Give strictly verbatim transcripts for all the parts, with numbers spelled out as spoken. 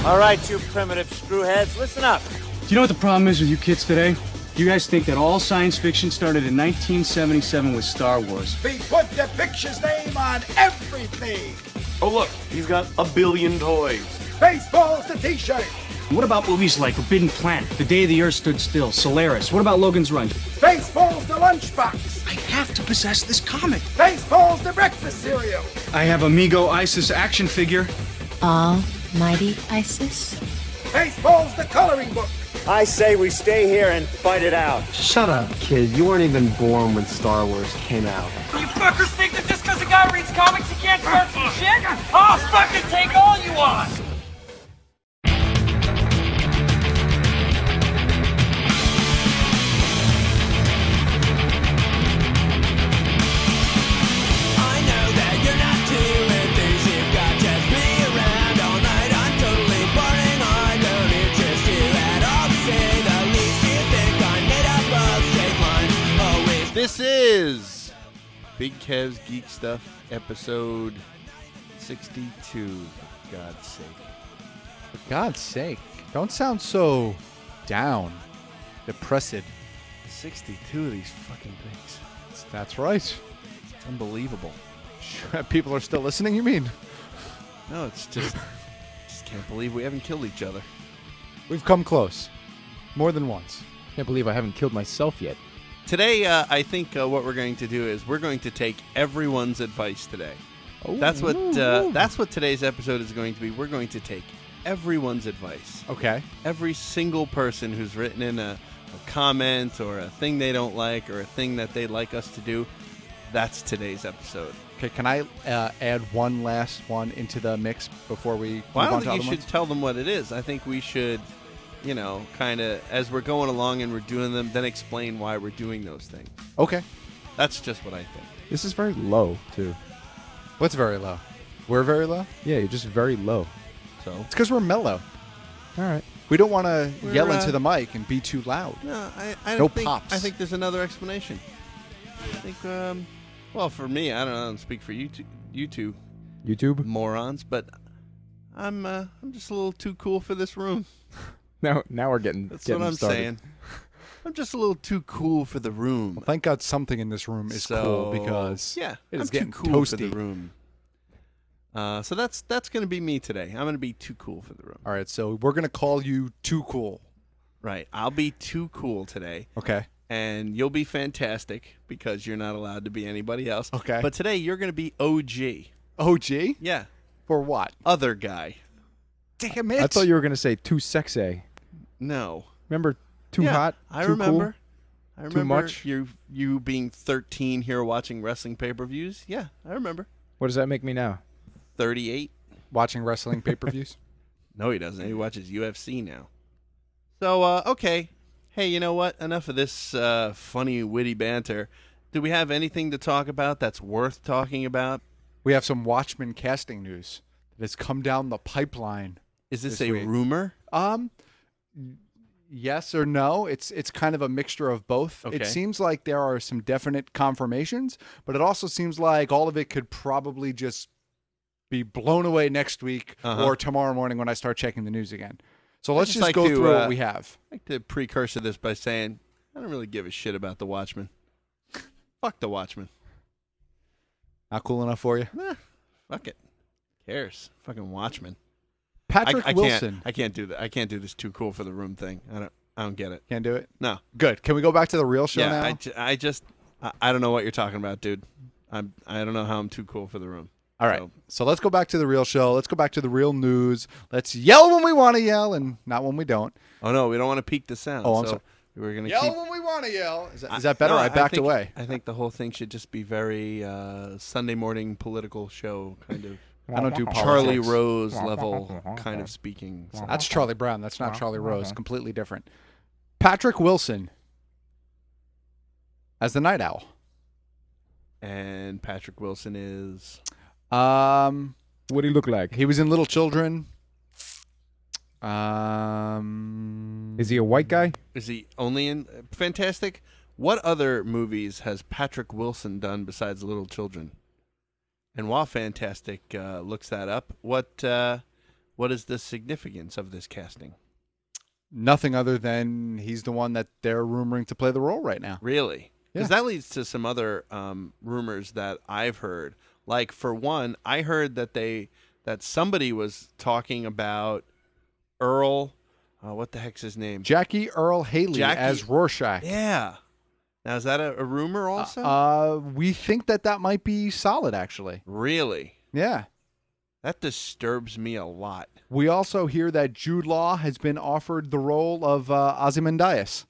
All right, you primitive screwheads, listen up. Do you know what the problem is with you kids today? You guys think that all science fiction started in nineteen seventy-seven with Star Wars. We put the picture's name on everything. Oh, look, he's got a billion toys. Baseball's the t-shirt. What about movies like Forbidden Planet, The Day the Earth Stood Still, Solaris? What about Logan's Run? Baseball's the lunchbox. I have to possess this comic. Baseball's the breakfast cereal. I have Amigo Isis action figure. Almighty Isis? Baseball's the coloring book. I say we stay here and fight it out. Shut up, kid. You weren't even born when Star Wars came out. You fuckers think that just because a guy reads comics he can't start some shit? I'll fucking take all you want! This is Big Kev's Geek Stuff, episode sixty-two, for God's sake. For God's sake. Don't sound so down, depressed. sixty-two of these fucking things. That's right. It's unbelievable. People are still listening, you mean? No, it's just, just can't believe we haven't killed each other. We've come close. More than once. Can't believe I haven't killed myself yet. Today, uh, I think uh, what we're going to do is we're going to take everyone's advice today. Oh, that's what ooh, uh, ooh. that's what today's episode is going to be. We're going to take everyone's advice. Okay. Every single person who's written in a, a comment or a thing they don't like or a thing that they'd like us to do, that's today's episode. Okay, can I uh, add one last one into the mix before we Well, I move on don't to think other you should ones? tell them what it is. I think we should, you know, kind of, as we're going along and we're doing them, then explain why we're doing those things. Okay. That's just what I think. This is very low, too. What's very low? We're very low? Yeah, you're just very low. So It's because we're mellow. All right. We don't want to We're, yell uh, into the mic and be too loud. No, I, I No don't think. pops. I think there's another explanation. I think, um, well, for me, I don't know. I don't speak for you two, you two YouTube? morons, but I'm, uh, I'm just a little too cool for this room. Now, now we're getting, That's getting what I'm started. saying. I'm just a little too cool for the room. Well, thank God something in this room is So, cool because yeah, it is I'm getting too cool toasty. for the room. Uh, so that's that's going to be me today. I'm going to be too cool for the room. All right, so we're going to call you Too Cool. Right. I'll be too cool today. Okay. And you'll be fantastic because you're not allowed to be anybody else. Okay. But today you're going to be O G. O G? Yeah. For what? Other guy. Damn it. I thought you were going to say too sexy. No. Remember too Yeah, hot? I too remember. Cool? I remember much? you you being thirteen here watching wrestling pay-per-views. Yeah, I remember. What does that make me now? thirty-eight. Watching wrestling pay-per-views? No, he doesn't. He watches U F C now. So, uh, okay. Hey, you know what? Enough of this uh, funny, witty banter. Do we have anything to talk about that's worth talking about? We have some Watchmen casting news that has come down the pipeline. Is this, This a week. rumor? Um, yes or no. It's it's kind of a mixture of both. Okay. It seems like there are some definite confirmations, but it also seems like all of it could probably just be blown away next week Uh-huh. or tomorrow morning when I start checking the news again. So let's just just, like go to, through uh, what we have. I'd like to precursor this by saying I don't really give a shit about the Watchmen. Fuck the Watchmen. Not cool enough for you? Nah, fuck it. Cares? Fucking Watchmen. Patrick I, I Wilson. Can't, I can't do that. I can't do this too cool for the room thing. I don't. I don't get it. Can't do it? No. Good. Can we go back to the real show yeah. now? I, ju- I just. I, I don't know what you're talking about, dude. I'm. I don't know how I'm too cool for the room. All right. So, So let's go back to the real show. Let's go back to the real news. Let's yell when we want to yell and not when we don't. oh no, we don't want to peak the sound. Oh, I'm so sorry. We're gonna Yell keep. when we want to yell. Is that, I- is that better? no, I backed think, away. I think the whole thing should just be very uh, Sunday morning political show kind of. I don't do Charlie politics. Rose level kind of speaking. So. That's Charlie Brown. That's not Charlie Rose. Completely different. Patrick Wilson as the Night Owl. And Patrick Wilson is. Um, What do he look like? he was in Little Children. Um, Is he a white guy? Is he only in Fantastic? What other movies has Patrick Wilson done besides Little Children? And while Fantastic uh, looks that up, what uh, What is the significance of this casting? Nothing other than he's the one that they're rumoring to play the role right now. Really? Because Yeah. that leads to some other um, rumors that I've heard. Like, for one, I heard that they that somebody was talking about Earl. Uh, what the heck's his name? Jackie Earl Haley Jackie- as Rorschach. Yeah. Now, is that a, a rumor also? Uh, we think that that might be solid, actually. really? Yeah. That disturbs me a lot. We also hear that Jude Law has been offered the role of uh, Ozymandias.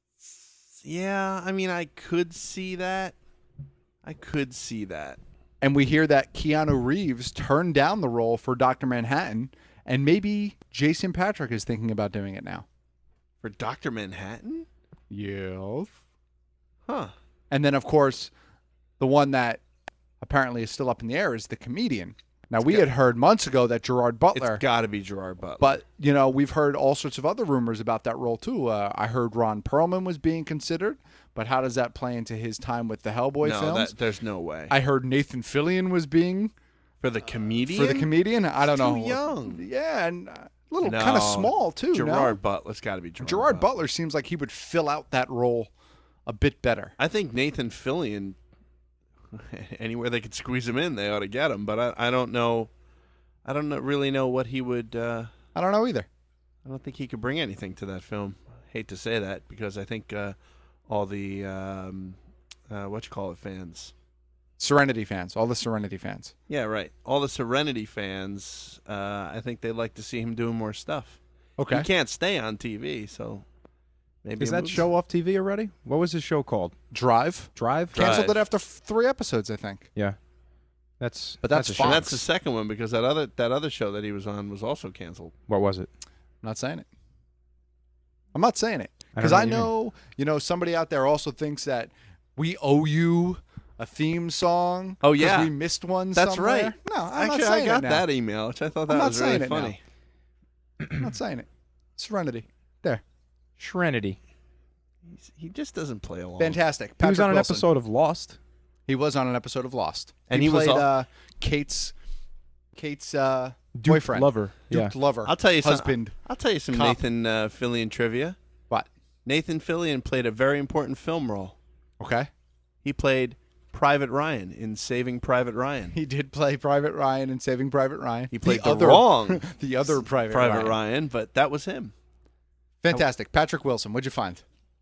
Yeah, I mean, I could see that. I could see that. And we hear that Keanu Reeves turned down the role for Doctor Manhattan, and maybe Jason Patrick is thinking about doing it now. For Doctor Manhattan? Yes. Huh. And then, of course, the one that apparently is still up in the air is the comedian. Now, we had heard months ago that Gerard Butler. It's got to be Gerard Butler. But, you know, we've heard all sorts of other rumors about that role, too. Uh, I heard Ron Perlman was being considered, but how does that play into his time with the Hellboy no, films? that, there's no way. I heard Nathan Fillion was being For the comedian? for the comedian. I don't He's know. too young. Yeah, and a little No, kind of small, too. no? Gerard Butler's got to be Gerard, Gerard Butler. Butler seems like he would fill out that role a bit better. I think Nathan Fillion, anywhere they could squeeze him in, they ought to get him. But I, I don't know. I don't know, really know what he would. Uh, I don't know either. I don't think he could bring anything to that film. Hate to say that because I think uh, all the um, uh, what you call it fans. Serenity fans, all the Serenity fans. Yeah, right. All the Serenity fans. Uh, I think they'd like to see him doing more stuff. Okay. He can't stay on T V, so maybe Is a that movie. show off T V already? What was his show called? Drive. Drive? Drive. Canceled it after f- three episodes, I think. Yeah. That's But that's a Fox. And shame. that's the second one because that other that other show that he was on was also canceled. What was it? I'm not saying it. I'm not saying it. I don't Because know I, what you know, you know, somebody out there also thinks that we owe you a theme song. Oh, 'cause yeah. we missed one That's somewhere. right. No, I'm Actually, not saying I got it now. that email, which I thought that I'm not was saying really it now. funny. I'm not saying it. Serenity. There. Serenity. He's, he just doesn't play along. Fantastic. He Patrick was on an Wilson. episode of Lost. He was on an episode of Lost. And he, he was played al- uh, Kate's Kate's uh, Duke boyfriend. Lover. Duke Yeah. Lover. I'll tell you husband. some. I'll tell you some cop. Nathan uh, Fillion trivia. What? Nathan Fillion played a very important film role. Okay. He played Private Ryan in Saving Private Ryan. He did play Private Ryan in Saving Private Ryan. He played the, other, wrong the other Private, Private Ryan. Ryan, but that was him. Fantastic. Patrick Wilson, what'd you find?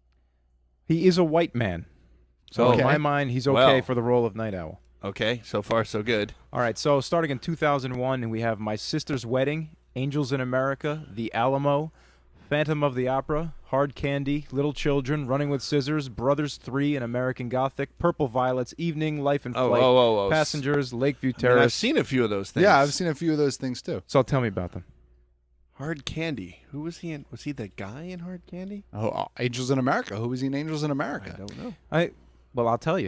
He is a white man. So Okay. in my mind, he's okay Well. for the role of Night Owl. Okay, so far so good. All right, so starting in two thousand one, we have My Sister's Wedding, Angels in America, The Alamo, Phantom of the Opera, Hard Candy, Little Children, Running with Scissors, Brothers three, and American Gothic, Purple Violets, Evening, Life and Oh, Flight, oh, oh, oh. Passengers, Lakeview I mean, I've Terrace. seen a few of those things. Yeah, I've seen a few of those things too. So tell me about them. Hard Candy. Who was he in? Was he the guy in Hard Candy? Oh, uh, Angels in America. Who was he in Angels in I America? don't know. I well, I'll tell you.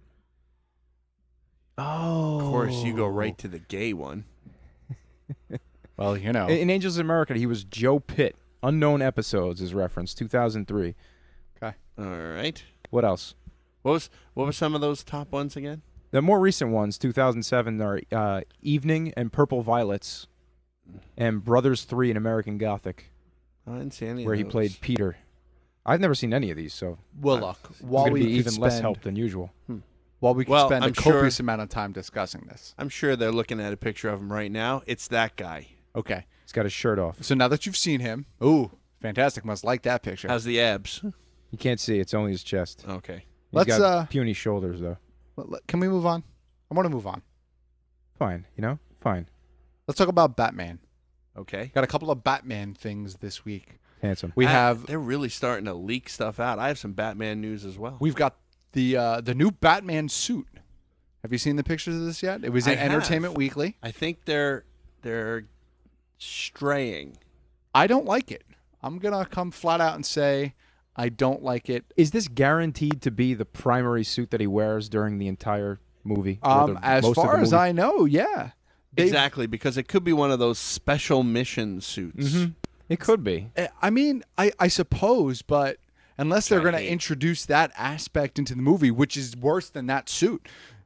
Oh, Of course, you go right to the gay one. Well, you know. In, in Angels in America, he was Joe Pitt. Unknown Episodes is referenced, two thousand three. Okay. All right. What else? What was what were some of those top ones again? The more recent ones, two thousand seven, are uh, Evening and Purple Violets, and Brothers three in American Gothic, I didn't see any where of he those. played Peter. I've never seen any of these, so Well, look, it's while going to we be could even spend, less help than usual. while we could Well, spend I'm a copious sure- amount of time discussing this. I'm sure they're looking at a picture of him right now. It's that guy. Okay. He's got his shirt off. So now that you've seen him, ooh, fantastic. Must like that picture. How's the abs? You can't see; it's only his chest. Okay. He's Let's, got uh, puny shoulders, though. Let- let- Can we move on? I want to move on. Fine, you know, fine, Let's talk about Batman. Okay. Got a couple of Batman things this week. handsome. We I- have They're really starting to leak stuff out. I have some Batman news as well. we've got the uh, the new Batman suit. Have you seen the pictures of this yet? It was I in have. Entertainment Weekly. I think they're they're straying. I don't like it. I'm gonna come flat out and say I don't like it. Is this guaranteed to be the primary suit that he wears during the entire movie? or Um, the- as most of far the as movie? I know, yeah. They've- Exactly, because it could be one of those special mission suits. Mhm. It could be. Uh, I mean, I, I suppose, but unless they're I going to hate. introduce that aspect into the movie, which is worse than that suit,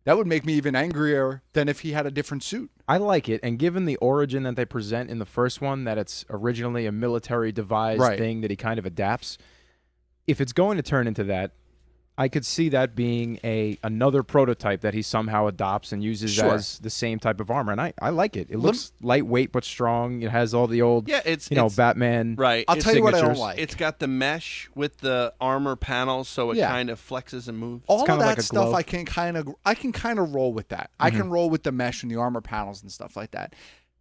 That would make me even angrier than if he had a different suit. I like it, and given the origin that they present in the first one, that it's originally a military devised Right. thing that he kind of adapts, if it's going to turn into that, I could see that being a another prototype that he somehow adopts and uses Sure. as the same type of armor, and I, I like it. It looks lightweight but strong. It has all the old, Yeah, it's you know, it's, Batman. Right. I'll it's tell you what I don't signatures. like. It's got the mesh with the armor panels, so it Yeah. kind of flexes and moves. All of kinda that like a stuff glove. I can kind of I can kind of roll with that. I Mm-hmm. can roll with the mesh and the armor panels and stuff like that.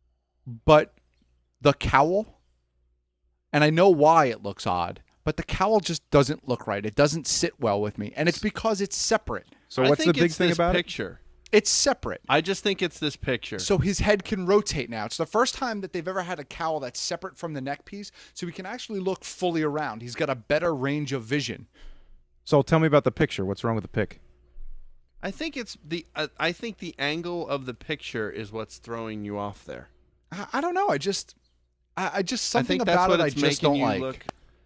But the cowl, and I know why it looks odd, but the cowl just doesn't look right. It doesn't sit well with me, and it's because it's separate. So I what's the think big it's thing this about it? picture. It's separate. I just think it's this picture. So his head can rotate now. It's the first time that they've ever had a cowl that's separate from the neck piece, so he can actually look fully around. He's got a better range of vision. So tell me about the picture. What's wrong with the pic? I think it's the. Uh, I think the angle of the picture is what's throwing you off there. I, I don't know. I just, I, I just something I think that's about what it I it's just making don't you like. look.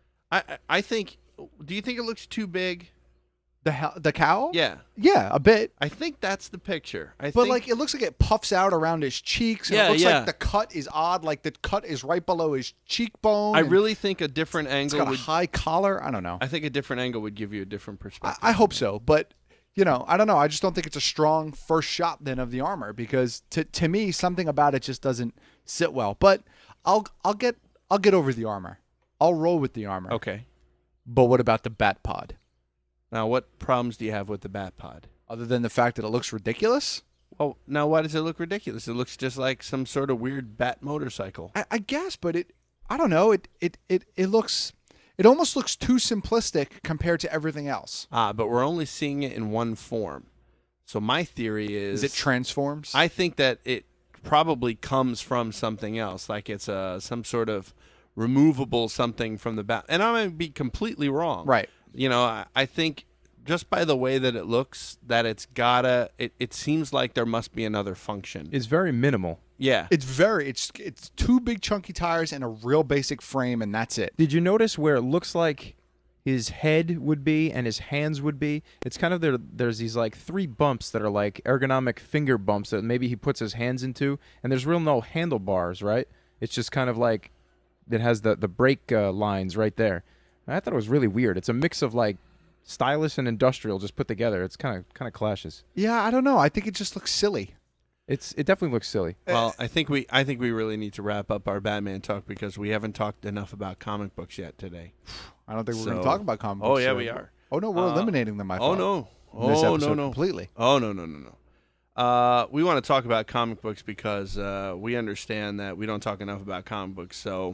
I I- I think. Do you think it looks too big? The hell, the cowl? Yeah, Yeah, a bit. I think that's the picture. I But think, like it looks like it puffs out around his cheeks. And Yeah, it looks yeah. like the cut is odd. Like the cut is right below his cheekbone. I and really think a different it's angle got a would. high collar. I don't know. I think a different angle would give you a different I, perspective. I hope so, but you know, I don't know. I just don't think it's a strong first shot then of the armor because to to me something about it just doesn't sit well. But I'll I'll get I'll get over the armor. I'll roll with the armor. Okay. But what about the bat pod? Now, what problems do you have with the Bat Pod? Other than the fact that it looks ridiculous? Oh, now why does it look ridiculous? It looks just like some sort of weird bat motorcycle. I, I guess, but it I don't know. It it it it looks it almost looks too simplistic compared to everything else. Ah, but we're only seeing it in one form. So my theory is, Is it transforms? I think that it probably comes from something else, like it's a some sort of removable something from the bat. And I might be completely wrong. Right. You know, I, I think just by the way that it looks, that it's gotta. It, it seems like there must be another function. It's very minimal. Yeah. It's very it's it's two big chunky tires and a real basic frame, and that's it. Did you notice where it looks like his head would be and his hands would be? It's kind of there. There's these like three bumps that are like ergonomic finger bumps that maybe he puts his hands into, and there's real no handlebars, right? It's just kind of like it has the the brake uh, lines right there. And I thought it was really weird. It's a mix of like stylish and industrial just put together. It's kind of kind of clashes. Yeah, I don't know. I think it just looks silly. It's it definitely looks silly. Well, I think we I think we really need to wrap up our Batman talk because we haven't talked enough about comic books yet today. I don't think we're going So- to talk about comic Oh books. yeah, uh, we are. Oh no, we're Uh, eliminating them. I Oh thought. no. In this Oh no episode no. completely. Oh no no no no. Uh, we want to talk about comic books because uh, we understand that we don't talk enough about comic books. So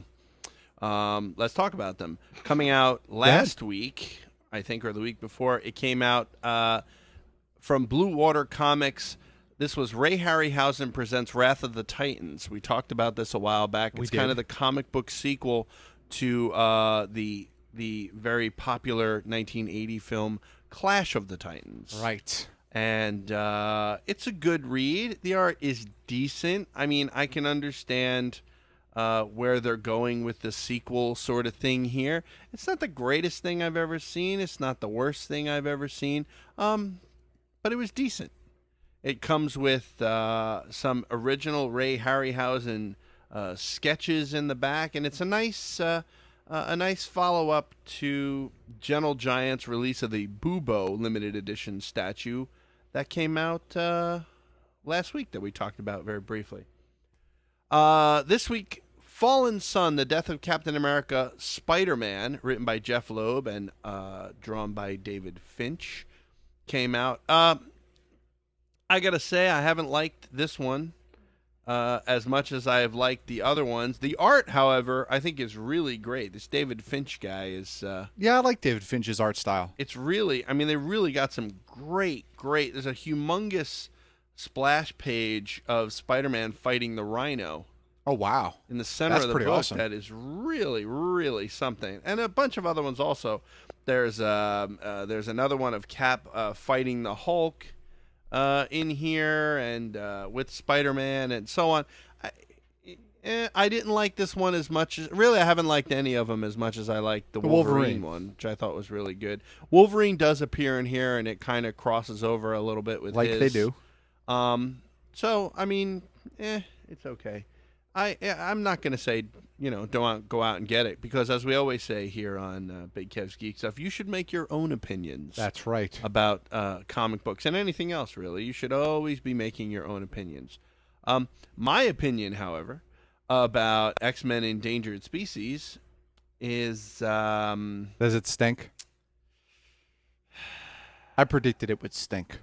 um, let's talk about them. Coming out last week, I think, or the week before, it came out uh, from Blue Water Comics. This was Ray Harryhausen presents Wrath of the Titans. We talked about this a while back. It's We kind did. of the comic book sequel to uh, the the very popular nineteen eighty film Clash of the Titans. Right. And uh, it's a good read. The art is decent. I mean, I can understand uh, where they're going with the sequel sort of thing here. It's not the greatest thing I've ever seen. It's not the worst thing I've ever seen. Um, but it was decent. It comes with uh, some original Ray Harryhausen uh, sketches in the back, and it's a nice, uh, uh, a nice follow-up to Gentle Giant's release of the Bubo limited edition statue that came out uh, last week that we talked about very briefly. Uh, this week, Fallen Sun: The Death of Captain America, Spider-Man, written by Jeff Loeb and uh, drawn by David Finch, came out. Uh, I gotta say, I haven't liked this one uh, as much as I have liked the other ones. The art, however, I think is really great. This David Finch guy is... Uh, Yeah, I like David Finch's art style. it's really, I mean, they really got some great, great... There's a humongous splash page of Spider-Man fighting the Rhino Oh wow. in the center That's of the pretty book. awesome. That is really, really something. And a bunch of other ones also. There's um, uh, there's another one of Cap uh, fighting the Hulk uh, in here, and uh, with Spider-Man and so on. I, eh, I didn't like this one as much as really. I haven't liked any of them as much as I liked the, The Wolverine, Wolverine. one, which I thought was really good. Wolverine does appear in here, and it kind of crosses over a little bit with Like his. they do. Um. So I mean, eh, it's okay. I eh, I'm not gonna say you know don't go out and get it because as we always say here on uh, Big Kev's Geek Stuff, you should make your own opinions. That's right. About uh, comic books and anything else really. You should always be making your own opinions. Um, my opinion, however, about X-Men Endangered Species is um, Does it stink? I predicted it would stink.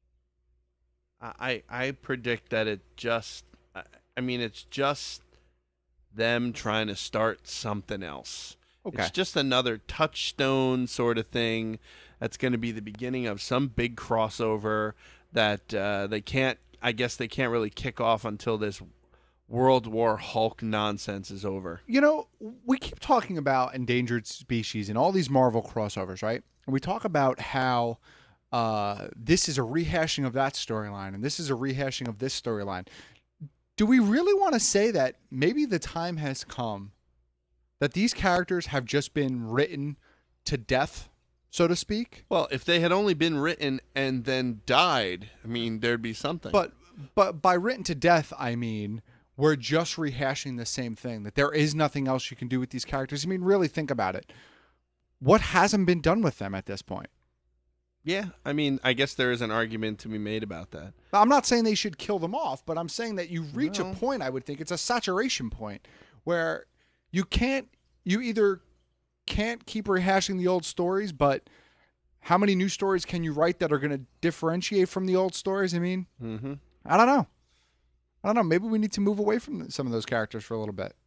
I I predict that it just I, I mean it's just them trying to start something else. Okay. It's just another touchstone sort of thing that's going to be the beginning of some big crossover that uh, they can't I guess they can't really kick off until this World War Hulk nonsense is over. You know, we keep talking about endangered species and all these Marvel crossovers, right? And we talk about how uh, this is a rehashing of that storyline and this is a rehashing of this storyline. Do we really want to say that maybe the time has come that these characters have just been written to death, so to speak? Well, if they had only been written and then died, I mean, there'd be something. But but by written to death, I mean we're just rehashing the same thing, that there is nothing else you can do with these characters. I mean, really think about it. What hasn't been done with them at this point? Yeah, I mean, I guess there is an argument to be made about that. I'm not saying they should kill them off, but I'm saying that you reach No. a point, I would think, it's a saturation point, where you can't, you either can't keep rehashing the old stories, but how many new stories can you write that are going to differentiate from the old stories? I mean, Mm-hmm. I don't know. I don't know. Maybe we need to move away from some of those characters for a little bit.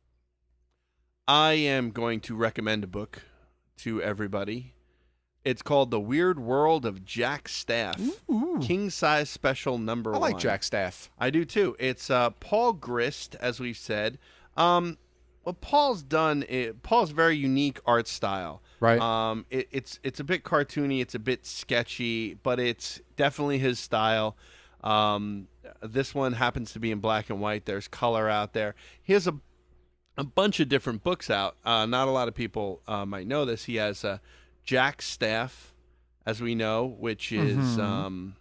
I am going to recommend a book to everybody. It's called The Weird World of Jack Staff. Ooh. King size special number I like one. Jack Staff. I do too. It's uh, Paul Grist, as we've said. Um, well, Paul's done it. Paul's very unique art style. Right. Um, it, it's it's a bit cartoony. It's a bit sketchy, but it's definitely his style. Um, this one happens to be in black and white. There's color out there. He has a a bunch of different books out. Uh, not a lot of people uh, might know this. He has uh, Jack Staff, as we know, which is Mhm. um,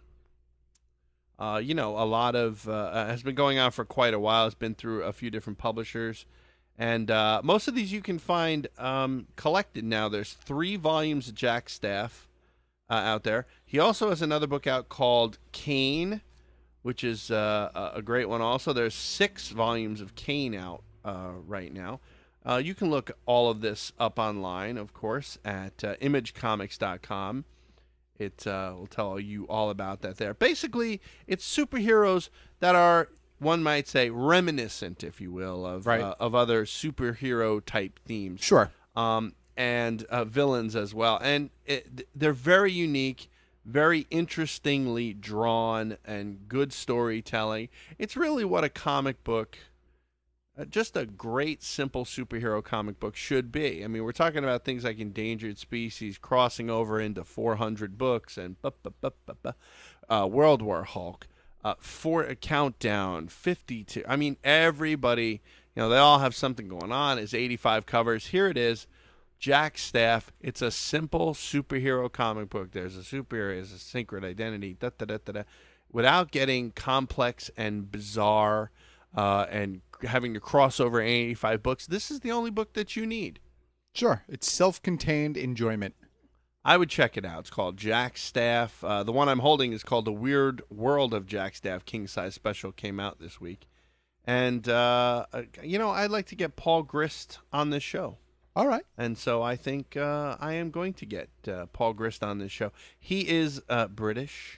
uh, you know a lot of uh, has been going on for quite a while. It's been through a few different publishers, and uh, most of these you can find um, collected now. There's three volumes of Jack Staff uh, out there. He also has another book out called Kane, which is uh, a a great one. Also, there's six volumes of Kane out uh, right now. Uh, you can look all of this up online, of course, at uh, image comics dot com. It uh, will tell you all about that there. Basically, it's superheroes that are, one might say, reminiscent, if you will, of Right. uh, of other superhero type themes. Sure. Um, and uh, villains as well. And it, they're very unique, very interestingly drawn, and good storytelling. It's really what a comic book, uh, just a great, simple superhero comic book should be. I mean, we're talking about things like Endangered Species crossing over into four hundred books and bu- bu- bu- bu- bu- uh, World War Hulk, uh, for a countdown, fifty-two. I mean, everybody, you know, they all have something going on. It's eighty-five covers. Here it is. Jack Staff. It's a simple superhero comic book. There's a superhero, there's a secret identity, da, da, da, da, da, without getting complex and bizarre uh, and having to cross over eighty-five books. This is the only book that you need. Sure. It's self-contained enjoyment. I would check it out. It's called Jack Staff. Uh, the one I'm holding is called The Weird World of Jack Staff. King size special came out this week. And, uh, uh, you know, I'd like to get Paul Grist on this show. All right. And so I think uh, I am going to get uh, Paul Grist on this show. He is uh, British,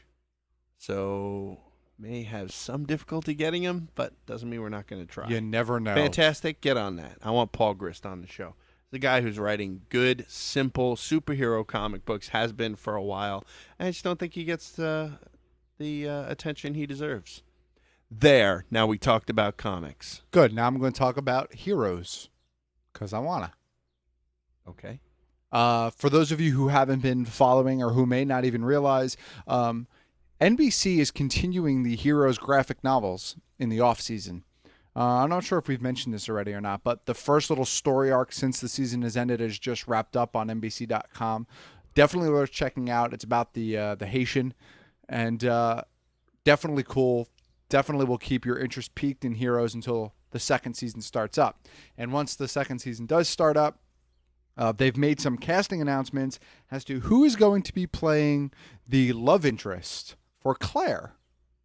so may have some difficulty getting him, but doesn't mean we're not going to try. You never know. Fantastic. Get on that. I want Paul Grist on the show. The guy who's writing good, simple superhero comic books, has been for a while. I just don't think he gets uh, the uh, attention he deserves. There. Now we talked about comics. Good. Now I'm going to talk about heroes because I want to. Okay. Uh, for those of you who haven't been following or who may not even realize, um, N B C is continuing the Heroes graphic novels in the off season. Uh, I'm not sure if we've mentioned this already or not, but the first little story arc since the season has ended has just wrapped up on N B C dot com. Definitely worth checking out. It's about the uh, the Haitian, and uh, definitely cool. Definitely will keep your interest peaked in Heroes until the second season starts up. And once the second season does start up, uh, they've made some casting announcements as to who is going to be playing the love interest for Claire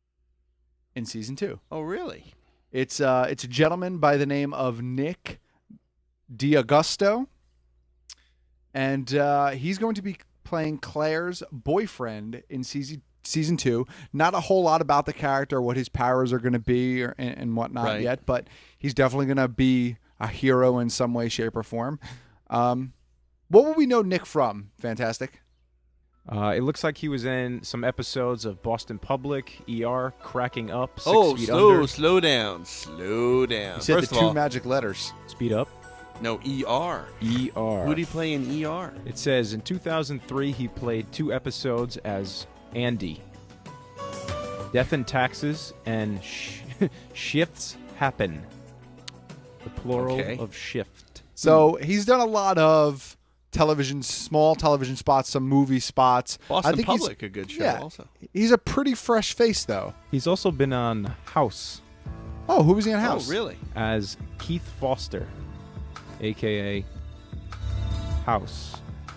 in season two. Oh, really? It's uh, it's a gentleman by the name of Nick D'Augusto, and uh, he's going to be playing Claire's boyfriend in season season two. Not a whole lot about the character, what his powers are going to be, or, and, and whatnot Right. yet, but he's definitely going to be a hero in some way, shape, or form. Um, what will we know Nick from? Fantastic. Uh, it looks like he was in some episodes of Boston Public, E R, Cracking Up, Six oh, Feet slow, Under. slow down, slow down. He said First the of two all, magic letters. Speed Up. no E R. E R. Who did he play in E R? It says in two thousand three he played two episodes as Andy. Death and Taxes and sh- Shifts Happen. The plural Okay. of shift. So he's done a lot of television, small television spots, some movie spots. Boston I think he's- Public, a good show yeah, also. He's a pretty fresh face, though. He's also been on House Oh, who was he in House? Oh, really? as Keith Foster, a k a. House.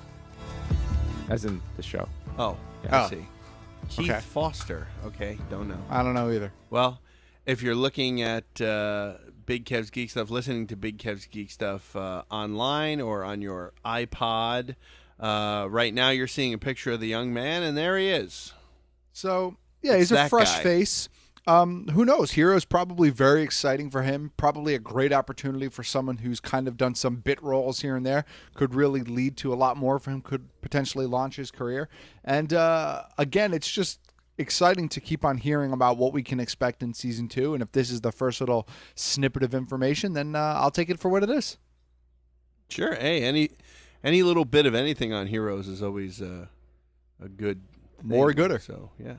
As in the show. Oh, Oh. I see. Keith Okay. Foster. Okay, don't know. I don't know either. Well, if you're looking at uh, Big Kev's Geek Stuff, listening to Big Kev's Geek Stuff uh, online or on your iPod, uh, right now you're seeing a picture of the young man, and there he is. So, yeah, he's It's a that fresh guy. face. Um, who knows? Hero's probably very exciting for him. Probably a great opportunity for someone who's kind of done some bit roles here and there. Could really lead to a lot more for him. Could potentially launch his career. And uh, again, it's just exciting to keep on hearing about what we can expect in season two. And if this is the first little snippet of information, then uh, I'll take it for what it is. Sure. Hey, any any little bit of anything on Heroes is always uh, a good thing. More gooder. So, yeah.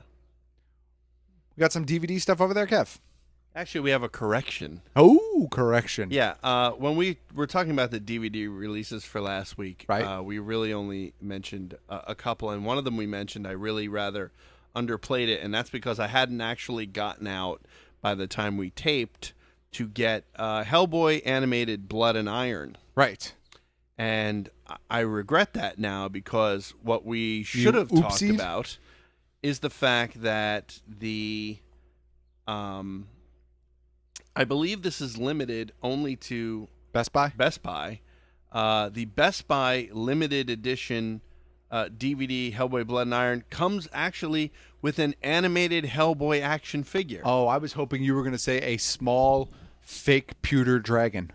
We got some D V D stuff over there, Kev. Actually, we have a correction. Oh, correction. Yeah, uh, when we were talking about the D V D releases for last week, Right. uh, we really only mentioned a, a couple, and one of them we mentioned, I really rather underplayed it, and that's because I hadn't actually gotten out by the time we taped to get uh, Hellboy animated Blood and Iron. Right. And I- I regret that now because what we should have talked oopsied? about is the fact that the, um, I believe this is limited only to Best Buy? Best Buy. Uh, the Best Buy limited edition uh, D V D Hellboy Blood and Iron comes actually with an animated Hellboy action figure. Oh, I was hoping you were going to say a small fake pewter dragon.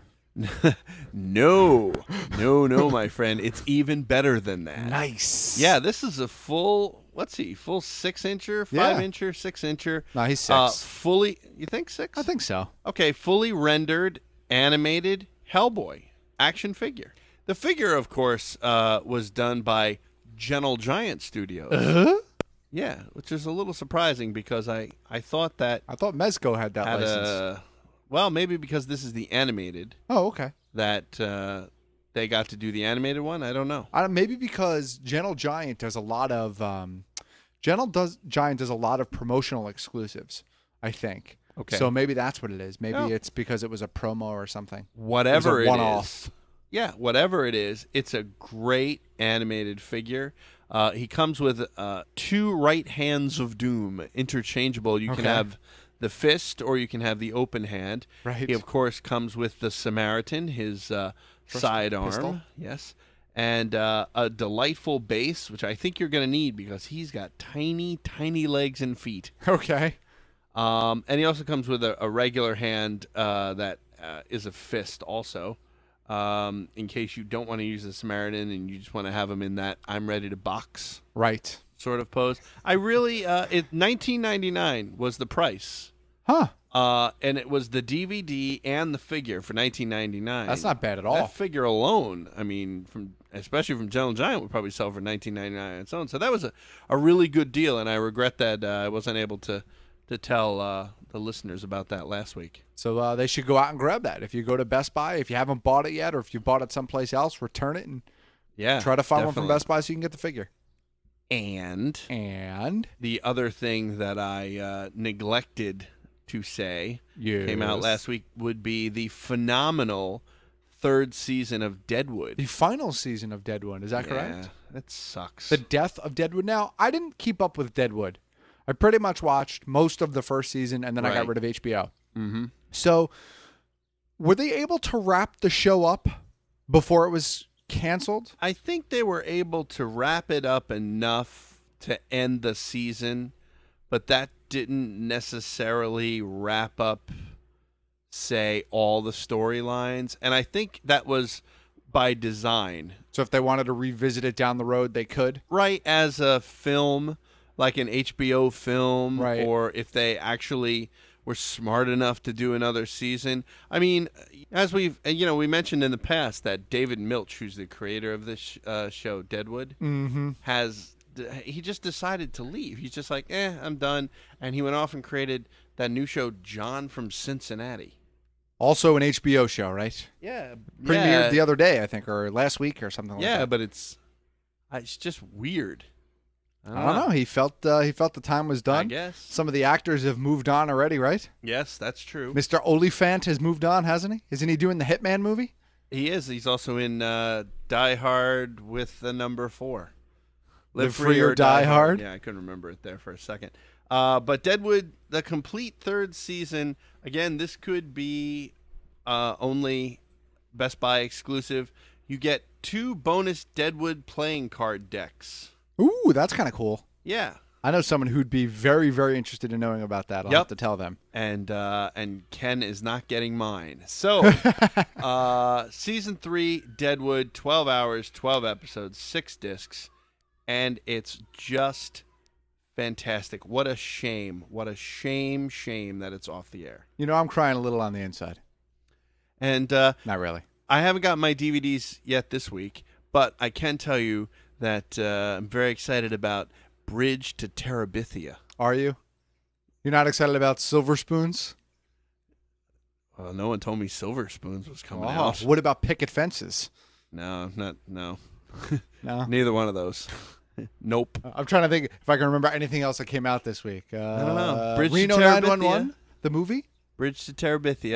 No, no, no, my friend. It's even better than that. Nice. Yeah, this is a full, what's he, full six incher, five Yeah. incher, six incher. No, he's six. Uh, fully, you think six? I think so. Okay, fully rendered, animated Hellboy action figure. The figure, of course, uh, was done by Gentle Giant Studios. Uh-huh. Yeah, which is a little surprising because I, I thought that I thought Mezco had that had license. a, well, maybe because this is the animated Oh, okay. that uh, they got to do the animated one. I don't know. I don't, maybe because Gentle Giant does a lot of um, Gentle does Giant does a lot of promotional exclusives. I think. Okay. So maybe that's what it is. Maybe Oh. it's because it was a promo or something. Whatever It was it a is. one-off. Yeah, whatever it is, it's a great animated figure. Uh, he comes with uh, two right hands of doom, interchangeable. You can Okay. have the fist or you can have the open hand. Right. He, of course, comes with the Samaritan, his uh, Trusty sidearm. pistol. Yes. And uh, a delightful base, which I think you're going to need because he's got tiny, tiny legs and feet. Okay. Um, and he also comes with a, a regular hand uh, that uh, is a fist also. Um, in case you don't want to use the Samaritan and you just want to have him in that I'm ready to box Right. sort of pose. I really, uh, it nineteen ninety-nine was the price. Huh. Uh, and it was the D V D and the figure for nineteen ninety-nine. That's not bad at all. That figure alone, I mean, from especially from Gentle Giant, would probably sell for nineteen ninety-nine on its own. So that was a, a really good deal, and I regret that uh, I wasn't able to to tell uh, the listeners about that last week. So uh, they should go out and grab that. If you go to Best Buy, if you haven't bought it yet, or if you bought it someplace else, return it and Yeah, try to find one definitely. from Best Buy so you can get the figure. And And the other thing that I uh, neglected to say came out Yes. last week would be the phenomenal third season of Deadwood. the final season of Deadwood, is that Yeah, correct? that sucks. The death of Deadwood. Now, I didn't keep up with Deadwood. I pretty much watched most of the first season, and then I got Right. rid of H B O. mm-hmm. So, were they able to wrap the show up before it was canceled? I think they were able to wrap it up enough to end the season, but that didn't necessarily wrap up, say, all the storylines. And I think that was by design. So, if they wanted to revisit it down the road, they could. Right, as a film, like an H B O film, Right. or if they actually were smart enough to do another season. I mean, as we've, you know, we mentioned in the past that David Milch, who's the creator of this uh, show, Deadwood, Mm-hmm. has, he just decided to leave. He's just like, eh, I'm done. And he went off and created that new show, John from Cincinnati. Also, an H B O show, right? Yeah. Premiered yeah, the other day, I think, or last week or something like yeah, that. but it's, it's just weird. I I don't know. He felt uh, he felt the time was done. I guess. Some of the actors have moved on already, right? Yes, that's true. Mister Oliphant has moved on, hasn't he? Isn't he doing the Hitman movie? He is. He's also in uh, Die Hard with the number four. Live Free or Die Hard? Yeah, I couldn't remember it there for a second. Uh, but Deadwood, the complete third season, again, this could be uh, only Best Buy exclusive. You get two bonus Deadwood playing card decks. Ooh, that's kind of cool. Yeah. I know someone who'd be very, very interested in knowing about that. I'll Yep. have to tell them. And uh, and Ken is not getting mine. So, uh, season three, Deadwood, twelve hours, twelve episodes, six discs, and it's just fantastic. What a shame! What a shame, shame that it's off the air. You know, I'm crying a little on the inside. And uh, Not really. I haven't got my D V Ds yet this week, but I can tell you that uh, I'm very excited about Bridge to Terabithia. Are you? You're not excited about Silver Spoons? Well, no one told me Silver Spoons was coming Oh, out. what about Picket Fences? No, not no. No. Neither one of those. Nope. I'm trying to think if I can remember anything else that came out this week. Uh, I don't know. Bridge to Reno Terabithia. nine one one, the movie? Bridge to Terabithia.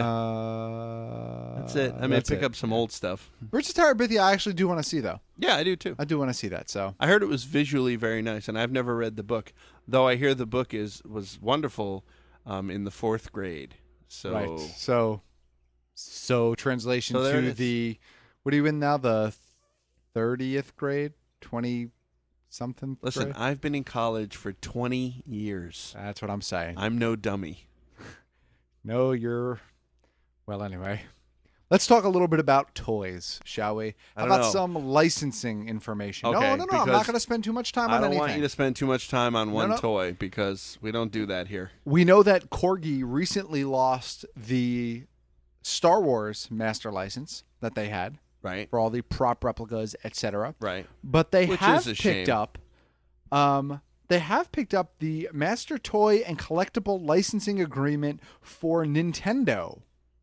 Uh, That's it. I may that's pick it. up some old stuff. Bridge to Terabithia, I actually do want to see, though. Yeah, I do too. I do want to see that. So I heard it was visually very nice, and I've never read the book, though I hear the book is was wonderful um, in the fourth grade. So right. So, so translation So there it to is. the, what are you in now? The thirtieth grade, twenty something. listen, grade? I've been in college for twenty years. That's what I'm saying. I'm no dummy. No, you're. Well, anyway, let's talk a little bit about toys, shall we? I How don't about know. some licensing information? Okay, no, no, no. I'm not because going to spend too much time I on don't anything. want you to spend too much time on one no. toy because we don't do that here. We know that Corgi recently lost the Star Wars master license that they had Right. for all the prop replicas, et cetera. Right. But they Which have is a picked shame. up, um, they have picked up the master toy and collectible licensing agreement for Nintendo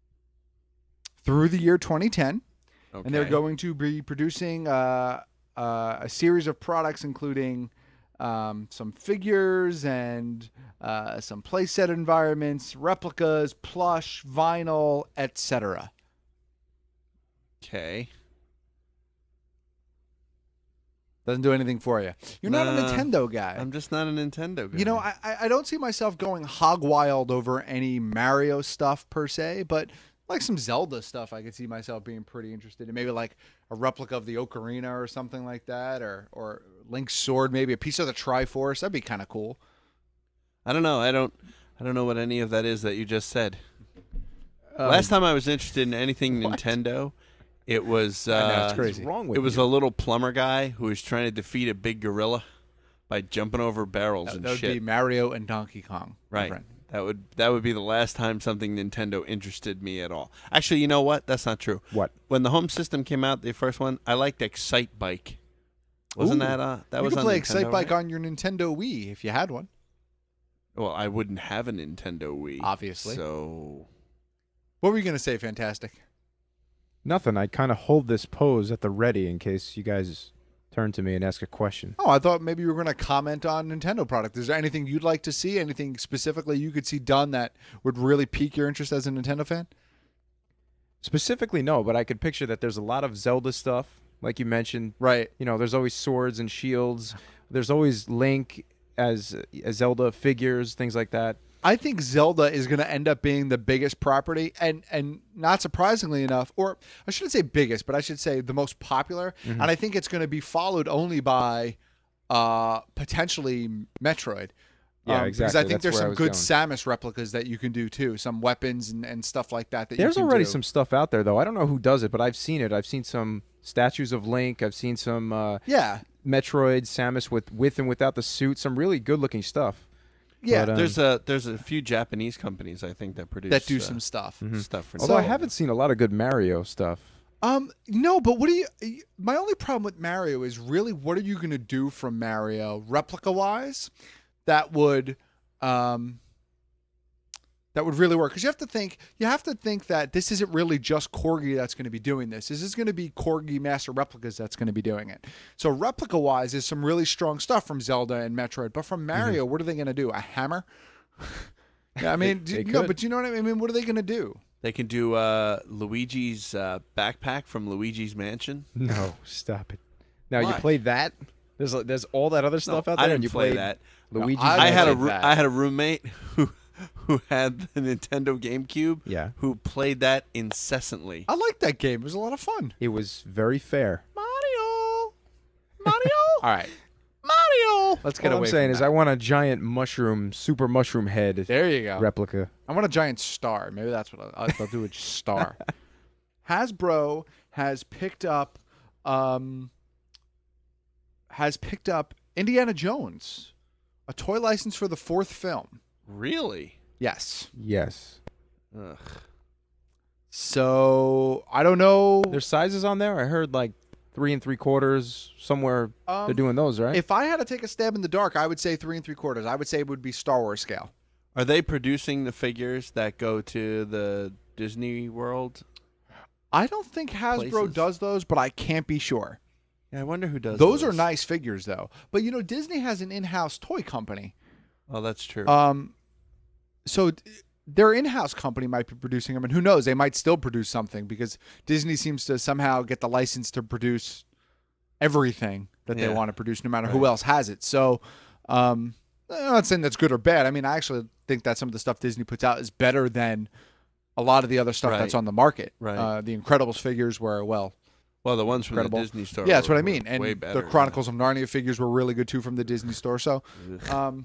through the year twenty ten, Okay. and they're going to be producing uh, uh, a series of products, including um, some figures and uh, some playset environments, replicas, plush, vinyl, et cetera. Okay. Doesn't do anything for you. You're not a Nah, Nintendo guy. I'm just not a Nintendo guy. You know, I I I don't see myself going hog wild over any Mario stuff per se, but like some Zelda stuff, I could see myself being pretty interested in. Maybe like a replica of the Ocarina or something like that, or or Link's sword, maybe a piece of the Triforce. That'd be kind of cool. I don't know. I don't. I don't know what any of that is that you just said. Um, Last time I was interested in anything Nintendo, it was uh, I know, it's crazy. What's wrong with it was you? a little plumber guy who was trying to defeat a big gorilla by jumping over barrels That, and that would shit. be Mario and Donkey Kong. my right. friend. That would that would be the last time something Nintendo interested me at all. Actually, you know what? That's not true. What? When the home system came out, the first one, I liked Excite Bike. Wasn't Ooh. that uh that you was could on play Nintendo, Excite Bike right? on your Nintendo Wii if you had one. Well, I wouldn't have a Nintendo Wii, Obviously. So, What were you going to say, Fantastic? Nothing. I kind of hold this pose at the ready in case you guys turn to me and ask a question. Oh, I thought maybe you were going to comment on Nintendo product. Is there anything you'd like to see? Anything specifically you could see done that would really pique your interest as a Nintendo fan? Specifically, no, but I could picture that there's a lot of Zelda stuff, like you mentioned. Right. You know, there's always swords and shields. There's always Link as, as Zelda figures, things like that. I think Zelda is going to end up being the biggest property, and and not surprisingly enough, or I shouldn't say biggest, but I should say the most popular. Mm-hmm. And I think it's going to be followed only by uh, potentially Metroid. Yeah, Um, exactly. Because I think That's there's where I some was good going. Samus replicas that you can do too, some weapons and, and stuff like that. that There's you can already do. some stuff out there, though. I don't know who does it, but I've seen it. I've seen some statues of Link. I've seen some uh, Yeah. Metroid, Samus with, with and without the suit. Some really good-looking stuff. Yeah, But, um, there's a there's a few Japanese companies I think that produce that do uh, some stuff. stuff for. Although I Nintendo. haven't seen a lot of good Mario stuff. Um, no, but what do you? My only problem with Mario is really what are you going to do from Mario replica wise that would, um, that would really work? Because you have to think, you have to think that this isn't really just Corgi that's going to be doing this. This is going to be Corgi Master Replicas that's going to be doing it. So replica wise is some really strong stuff from Zelda and Metroid, but from Mario, what are they going to do? A hammer? Yeah, I mean, do, they no, could. but you know what I mean? I mean, what are they going to do? They can do uh, Luigi's uh, backpack from Luigi's Mansion. No, stop it. Now, Why? you played that? There's there's all that other stuff No, out there, I didn't and you play played that. Luigi's I I had a played roo- that. I had a roommate who who had the Nintendo GameCube. Yeah. Who played that incessantly. I like that game. It was a lot of fun. It was very fair. Mario, Mario, All right, Mario. let's get All away I'm saying from is that. I want a giant mushroom, super mushroom head There you go. replica. I want a giant star. Maybe that's what I'll, I'll do. A star. Hasbro has picked up, um, has picked up Indiana Jones, a toy license for the fourth film. Really? Yes. Yes. Ugh. So I don't know. There's sizes on there. I heard like three and three quarters somewhere. Um, they're doing those, right? If I had to take a stab in the dark, I would say three and three quarters. I would say it would be Star Wars scale. Are they producing the figures that go to the Disney World? I don't think Hasbro Places. does those, but I can't be sure. Yeah, I wonder who does Those those. are nice figures, though. But you know, Disney has an in-house toy company. Oh, that's true. Um, so d- their in-house company might be producing them, and who knows? They might still produce something because Disney seems to somehow get the license to produce everything that they Yeah. want to produce, no matter who Right. else has it. So, um, I'm not saying that's good or bad. I mean, I actually think that some of the stuff Disney puts out is better than a lot of the other stuff that's Right. on the market. Right. Uh, the Incredibles figures were well. well, the ones from incredible. the Disney store. Yeah, that's were- what I mean. were And way better, the yeah. Chronicles of Narnia figures were really good too from the Disney store. So, Ugh. um,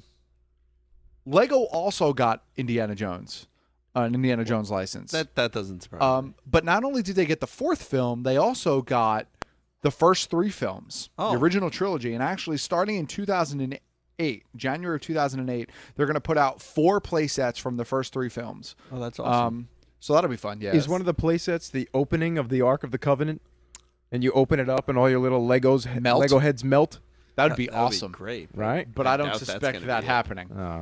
Lego also got Indiana Jones, uh, an Indiana Jones license. That that doesn't surprise me. um, but not only did they get the fourth film, they also got the first three films, Oh. the original trilogy. And actually, starting in two thousand eight, January of two thousand eight, they're going to put out four play sets from the first three films. Oh, that's awesome. Um, so that'll be fun. Yeah, Is one of the playsets the opening of the Ark of the Covenant? And you open it up and all your little Legos, Melt? Lego heads melt, that would be That would awesome. great. right? But I, I don't doubt that's suspect gonna that be it. happening. Uh,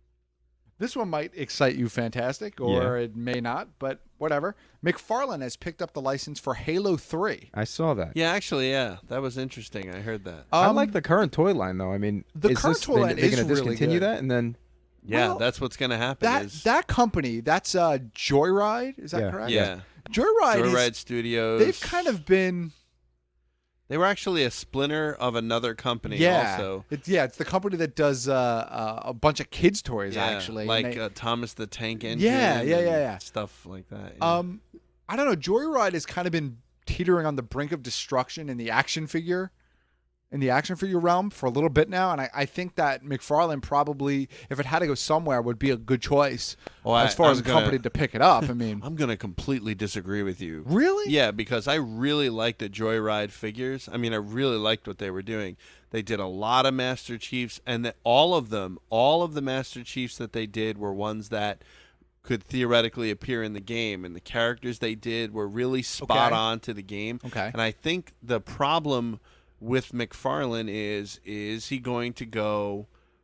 This one might excite you, Fantastic, or it may not, but whatever. McFarlane has picked up the license for Halo three. I saw that. Yeah, actually, yeah, that was interesting. I heard that. I Um, like the current toy line, though. I mean, the is current this, toy they, line they're is gonna really discontinue good. that, and then yeah, well, that's what's going to happen. That is, that company, that's uh, Joyride. Is that Yeah. correct? yeah, Joyride. Joyride Is, Studios. they've kind of been. They were actually a splinter of another company. Yeah. Also. It's, yeah, it's the company that does uh, uh, a bunch of kids' toys, Yeah, actually. and like they- uh, Thomas the Tank Engine. Yeah, yeah, and yeah, yeah. Stuff like that. yeah. um, I don't know. Joyride has kind of been teetering on the brink of destruction in the action figure. In the action figure realm for a little bit now, and I, I think that McFarlane probably, if it had to go somewhere, would be a good choice Well, I- as far as a I'm gonna- company to pick it up. I mean, I'm going to completely disagree with you. really? Yeah, because I really liked the Joyride figures. I mean, I really liked what they were doing. They did a lot of Master Chiefs, and that all of them, all of the Master Chiefs that they did were ones that could theoretically appear in the game, and the characters they did were really spot Okay. on to the game. Okay. And I think the problem with McFarlane is is he going to go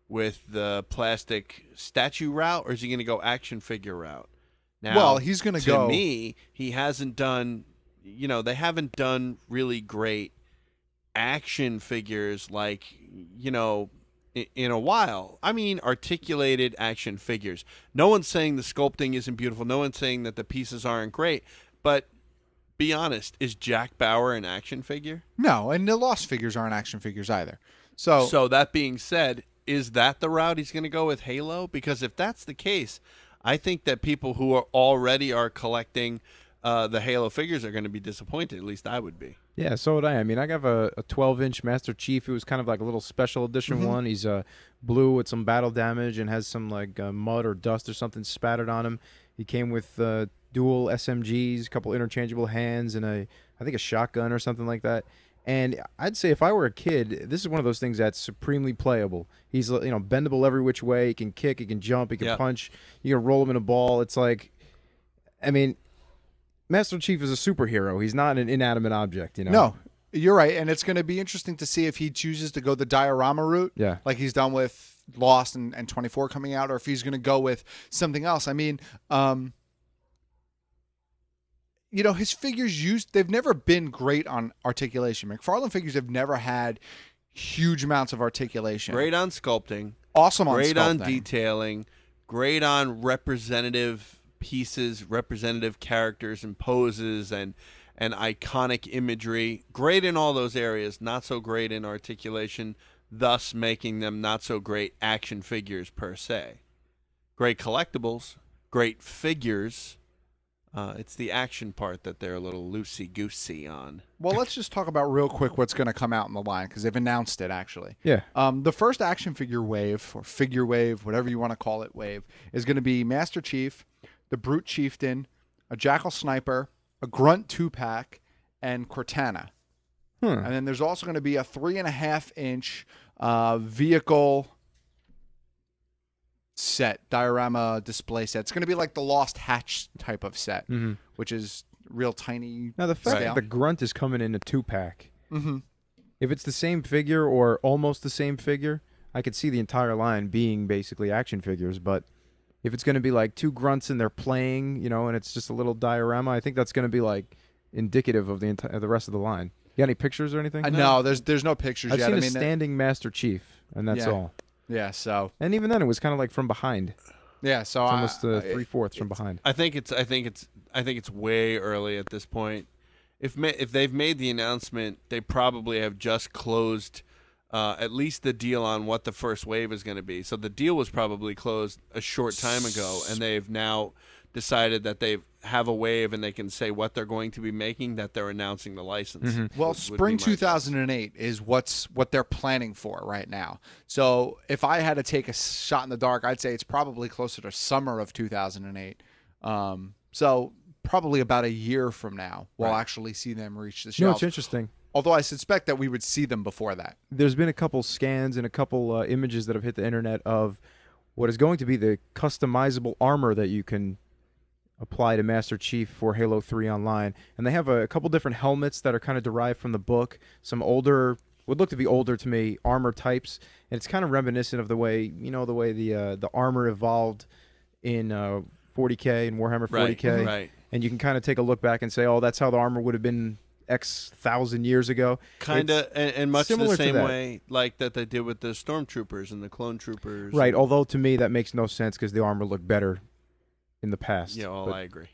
with the plastic statue route, or is he going to go action figure route? Now, Well, he's gonna to go- me, he hasn't done, you know, they haven't done really great action figures like, you know, in, in a while. I mean, articulated action figures. No one's saying the sculpting isn't beautiful. No one's saying that the pieces aren't great. But be honest, is Jack Bauer an action figure? No, and the Lost figures aren't action figures either. So, So that being said, is that the route he's going to go with Halo? Because if that's the case, I think that people who are already are collecting uh, the Halo figures are going to be disappointed. At least I would be. Yeah, so would I. I mean, I have a twelve-inch Master Chief. It was kind of like a little special edition Mhm. one. He's uh, blue with some battle damage and has some like uh, mud or dust or something spattered on him. He came with uh, dual S M Gs, a couple interchangeable hands, and a I think a shotgun or something like that. And I'd say if I were a kid, this is one of those things that's supremely playable. He's you know bendable every which way. He can kick, he can jump, he can Yep. punch. You can roll him in a ball. It's like, I mean, Master Chief is a superhero. He's not an inanimate object. You know. no, you're right. And it's going to be interesting to see if he chooses to go the diorama route, Yeah. like he's done with Lost and, and twenty-four coming out, or if he's going to go with something else. I mean, um, you know, his figures used, they've never been great on articulation. McFarlane figures have never had huge amounts of articulation. Great on sculpting. Awesome on Great on sculpting. detailing. Great on representative pieces, representative characters and poses and and iconic imagery. Great in all those areas, not so great in articulation, thus making them not so great action figures per se. Great collectibles, great figures. Uh, it's the action part that they're a little loosey-goosey on. Well, let's just talk about real quick what's going to come out in the line, because they've announced it, actually. Yeah. Um, the first action figure wave, or figure wave, whatever you want to call it, wave, is going to be Master Chief, the Brute Chieftain, a Jackal Sniper, a Grunt two-pack, and Cortana. Hmm. And then there's also going to be a three and a half inch uh, vehicle set, diorama display set. It's going to be like the Lost Hatch type of set, Mhm. which is real tiny. Now the fact scale. that the Grunt is coming in a two-pack. Mm-hmm. If it's the same figure or almost the same figure, I could see the entire line being basically action figures. But if it's going to be like two Grunts and they're playing, you know, and it's just a little diorama, I think that's going to be like indicative of the entire the rest of the line. You got any pictures or anything? Uh, no, there's there's no pictures I've yet. seen I a mean, that- standing Master Chief, and that's Yeah. all. yeah. So And even then, it was kind of like from behind. yeah. So It's I- almost uh, I- three fourths from behind. I think it's I think it's I think it's way early at this point. If ma- if they've made the announcement, they probably have just closed uh, at least the deal on what the first wave is going to be. So the deal was probably closed a short time ago, and they've now decided that they have a wave and they can say what they're going to be making, that they're announcing the license. Mm-hmm. Well, would- would be spring my guess. two thousand eight is what's what they're planning for right now. So if I had to take a shot in the dark, I'd say it's probably closer to summer of two thousand eight. Um, so probably about a year from now, we'll Right. actually see them reach the You know shelves. what's interesting? Although I suspect that we would see them before that. There's been a couple scans and a couple uh, images that have hit the internet of what is going to be the customizable armor that you can apply to Master Chief for Halo three Online. And they have a, a couple different helmets that are kind of derived from the book, some older, would look to be older to me, armor types. And it's kind of reminiscent of the way, you know, the way the uh, the armor evolved in uh, forty K and Warhammer forty K. Right, right. And you can kind of take a look back and say, oh, that's how the armor would have been X thousand years ago. Kind It's of, and, and much the similar to same that. way like that they did with the stormtroopers and the clone troopers. Right, and- although to me that makes no sense because the armor looked better in the past. yeah, well, but- I agree.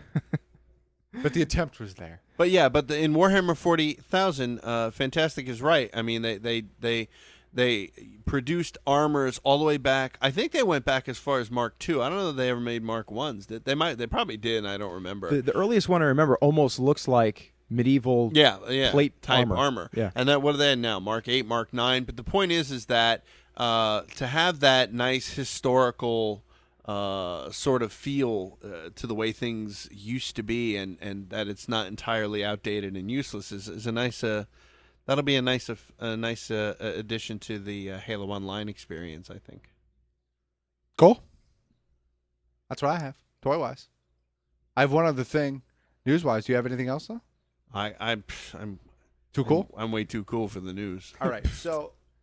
But the attempt was there. But yeah, but the, in Warhammer forty thousand, uh, Fantastic is right. I mean, they, they they they produced armors all the way back. I think they went back as far as Mark two. I don't know that they ever made Mark ones. Did they? Might they probably did. And I don't remember. The, the earliest one I remember almost looks like medieval yeah, yeah, plate type armor. armor. Yeah. And then what are they now? Mark eight, Mark nine. But the point is, is that uh, to have that nice historical uh, sort of feel uh, to the way things used to be, and, and that it's not entirely outdated and useless, is, is a nice. Uh, that'll be a nice, uh, a nice uh, addition to the uh, Halo Online experience, I think. Cool. That's what I have, toy-wise. I have one other thing, news-wise. Do you have anything else, though? I, I I'm Too cool? I'm, I'm way too cool for the news. All right. So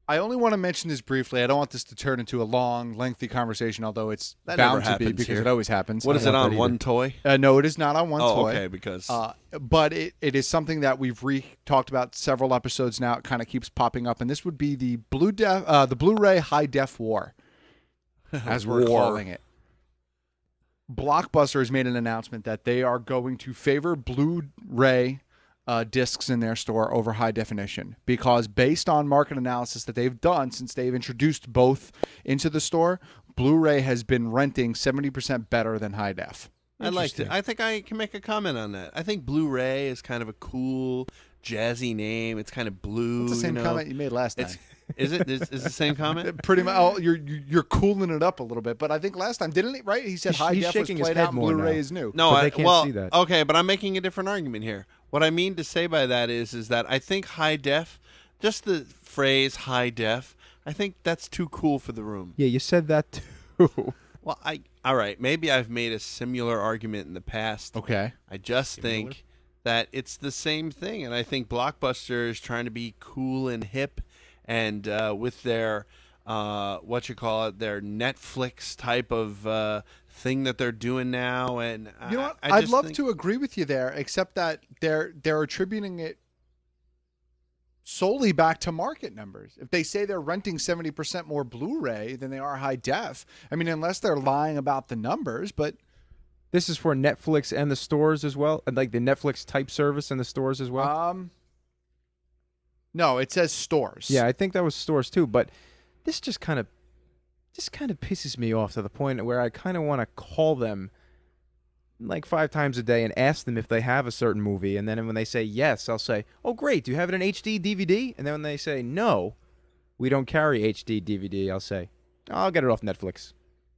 I only want to mention this briefly. I don't want this to turn into a long, lengthy conversation, although it's That bound never to be happens because here. it always happens. What is it on? One toy? Uh, no, it is not on one Oh, toy. okay, because- Uh, but it, it is something that we've re talked about several episodes now. It kind of keeps popping up, and this would be the blue def, uh, the Blu-ray high def war, as we're War. calling it. Blockbuster has made an announcement that they are going to favor Blu-ray uh, discs in their store over high definition because, based on market analysis that they've done since they've introduced both into the store, Blu-ray has been renting seventy percent better than high def. I liked it. I think I can make a comment on that. I think Blu-ray is kind of a cool, jazzy name. It's kind of blue. It's the same you know? comment you made last time. It's, is it? Is, is the same comment? Pretty much. Oh, you're you're cooling it up a little bit, but I think last time didn't he? Right? He said He's- high he's def was shaking his played head out, and more Blu-ray now. is new. No, But I, they can't well, see that. okay, but I'm making a different argument here. What I mean to say by that is, is that I think high def, just the phrase high def, I think that's too cool for the room. Yeah, you said that too. Well, I all right. Maybe I've made a similar argument in the past. Okay. I just think that it's the same thing, and I think Blockbuster is trying to be cool and hip, and uh, with their uh, what you call it, their Netflix type of uh, thing that they're doing now. And You know I, what? I I'd just love think- to agree with you there, except that they're they're attributing it solely back to market numbers. If they say they're renting seventy percent more Blu-ray than they are high def, I mean, unless they're lying about the numbers, but This is for Netflix and the stores as well, and like the Netflix type service in the stores as well. um, no, it says stores. Yeah, I think that was stores too, but this just kind of just kind of pisses me off to the point where I kind of want to call them like five times a day and ask them if they have a certain movie, and then when they say yes, I'll say, "Oh, great, do you have it in H D D V D?" And then when they say no, we don't carry H D D V D, I'll say, "I'll get it off Netflix."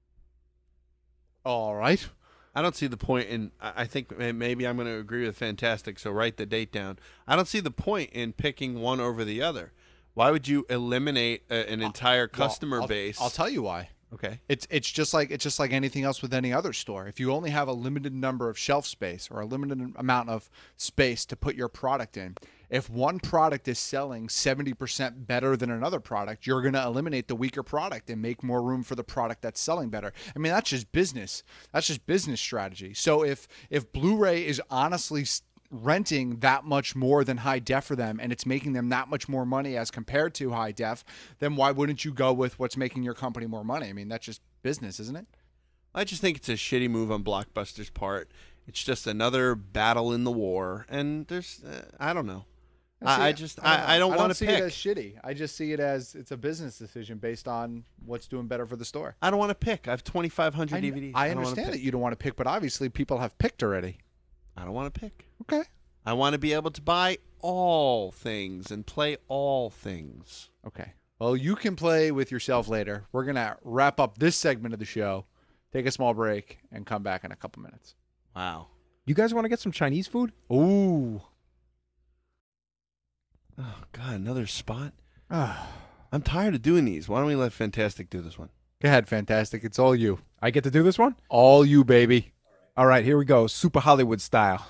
All right. I don't see the point in. I I think may- maybe I'm going to agree with Fantastic. So write the date down. I don't see the point in picking one over the other. Why would you eliminate a, an entire customer Well, I'll- base? I'll tell you why. Okay. It's it's just like it's just like anything else with any other store. If you only have a limited number of shelf space or a limited amount of space to put your product in, if one product is selling seventy percent better than another product, you're going to eliminate the weaker product and make more room for the product that's selling better. I mean, that's just business. That's just business strategy. So if if Blu-ray is honestly s- renting that much more than high def for them and it's making them that much more money as compared to high def, then why wouldn't you go with what's making your company more money? I mean, that's just business, isn't it? I just think it's a shitty move on Blockbuster's part. It's just another battle in the war, and there's uh, I don't know. I, I just I, I don't want to see pick. it as shitty. I just see it as it's a business decision based on what's doing better for the store. I don't want to pick. I have twenty-five hundred I, D V Ds. I don't wanna understand pick. that you don't want to pick, but obviously people have picked already. I don't want to pick. Okay. I want to be able to buy all things and play all things. Okay. Well, you can play with yourself later. We're going to wrap up this segment of the show, take a small break, and come back in a couple minutes. Wow. You guys want to get some Chinese food? Ooh. Oh God, another spot. I'm tired of doing these. Why don't we let Fantastic do this one? Go ahead, Fantastic. It's all you. I get to do this one? All you, baby. All right, here we go. Super Hollywood style.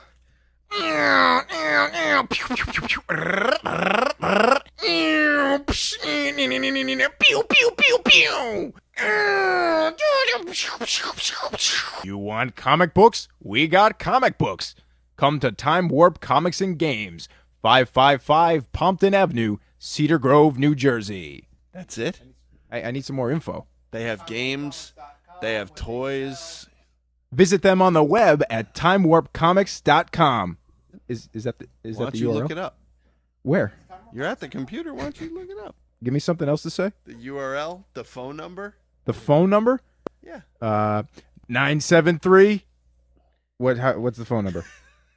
You want comic books? We got comic books. Come to Time Warp Comics and Games, five five five Pompton Avenue, Cedar Grove, New Jersey. That's it? I, I need some more info. They have games. They have toys. Visit them on the web at time warp comics dot com. Is is that the is Why that don't the you U R L? look it up? Where? You're at the computer. Why don't you look it up? Give me something else to say. The U R L, the phone number. The phone number? Yeah. Uh, nine seven three. What? How, what's the phone number?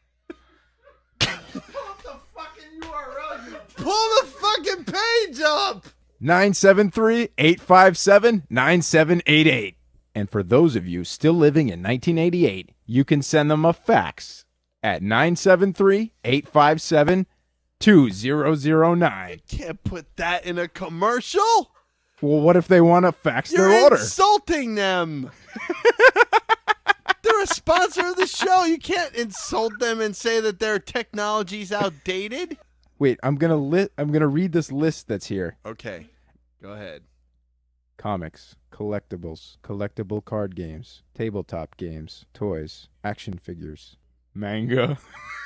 Pull the fucking page up. Nine seven three eight five seven nine seven eight eight. And for those of you still living in nineteen eighty-eight, you can send them a fax at nine seven three eight five seven two zero zero nine. Can't put that in a commercial. Well, what if they want to fax You're their order? insulting them. They're a sponsor of the show. You can't insult them and say that their technology's outdated. Wait, I'm gonna li- I'm gonna read this list that's here. Okay. Go ahead. Comics, collectibles, collectible card games, tabletop games, toys, action figures, manga.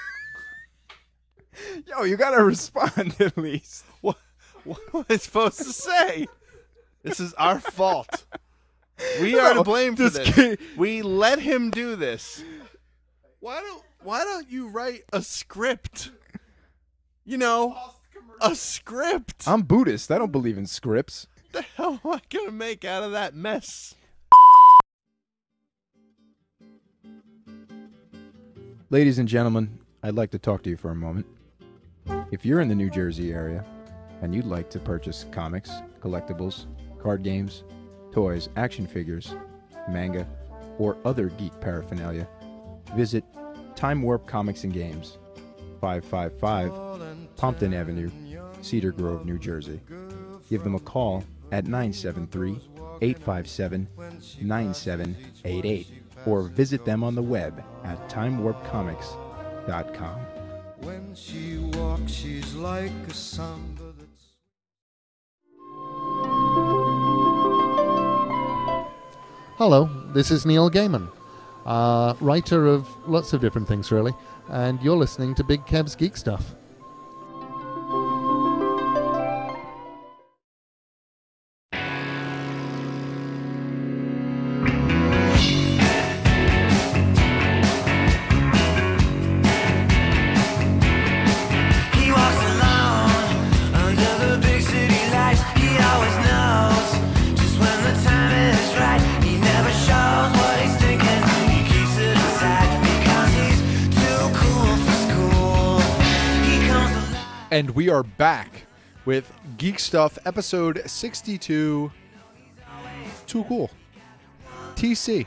Yo, you gotta respond at least. What, what am I supposed to say? This is our fault. We are to blame for just this. kidding. We let him do this. Why don't Why don't you write a script? You know, a script. I'm Buddhist. I don't believe in scripts. What the hell am I gonna make out of that mess? Ladies and gentlemen, I'd like to talk to you for a moment. If you're in the New Jersey area and you'd like to purchase comics, collectibles, card games, toys, action figures, manga, or other geek paraphernalia, visit Time Warp Comics and Games, five five five Pompton Avenue, Cedar Grove, New Jersey. Give them a call at nine seven three, eight five seven, nine seven eight eight or visit them on the web at time warp comics dot com. When she walks, she's like a samba that's... Hello, this is Neil Gaiman, uh, writer of lots of different things, really, and you're listening to Big Kev's Geek Stuff. And we are back with Geek Stuff, episode sixty-two. Too cool. T C.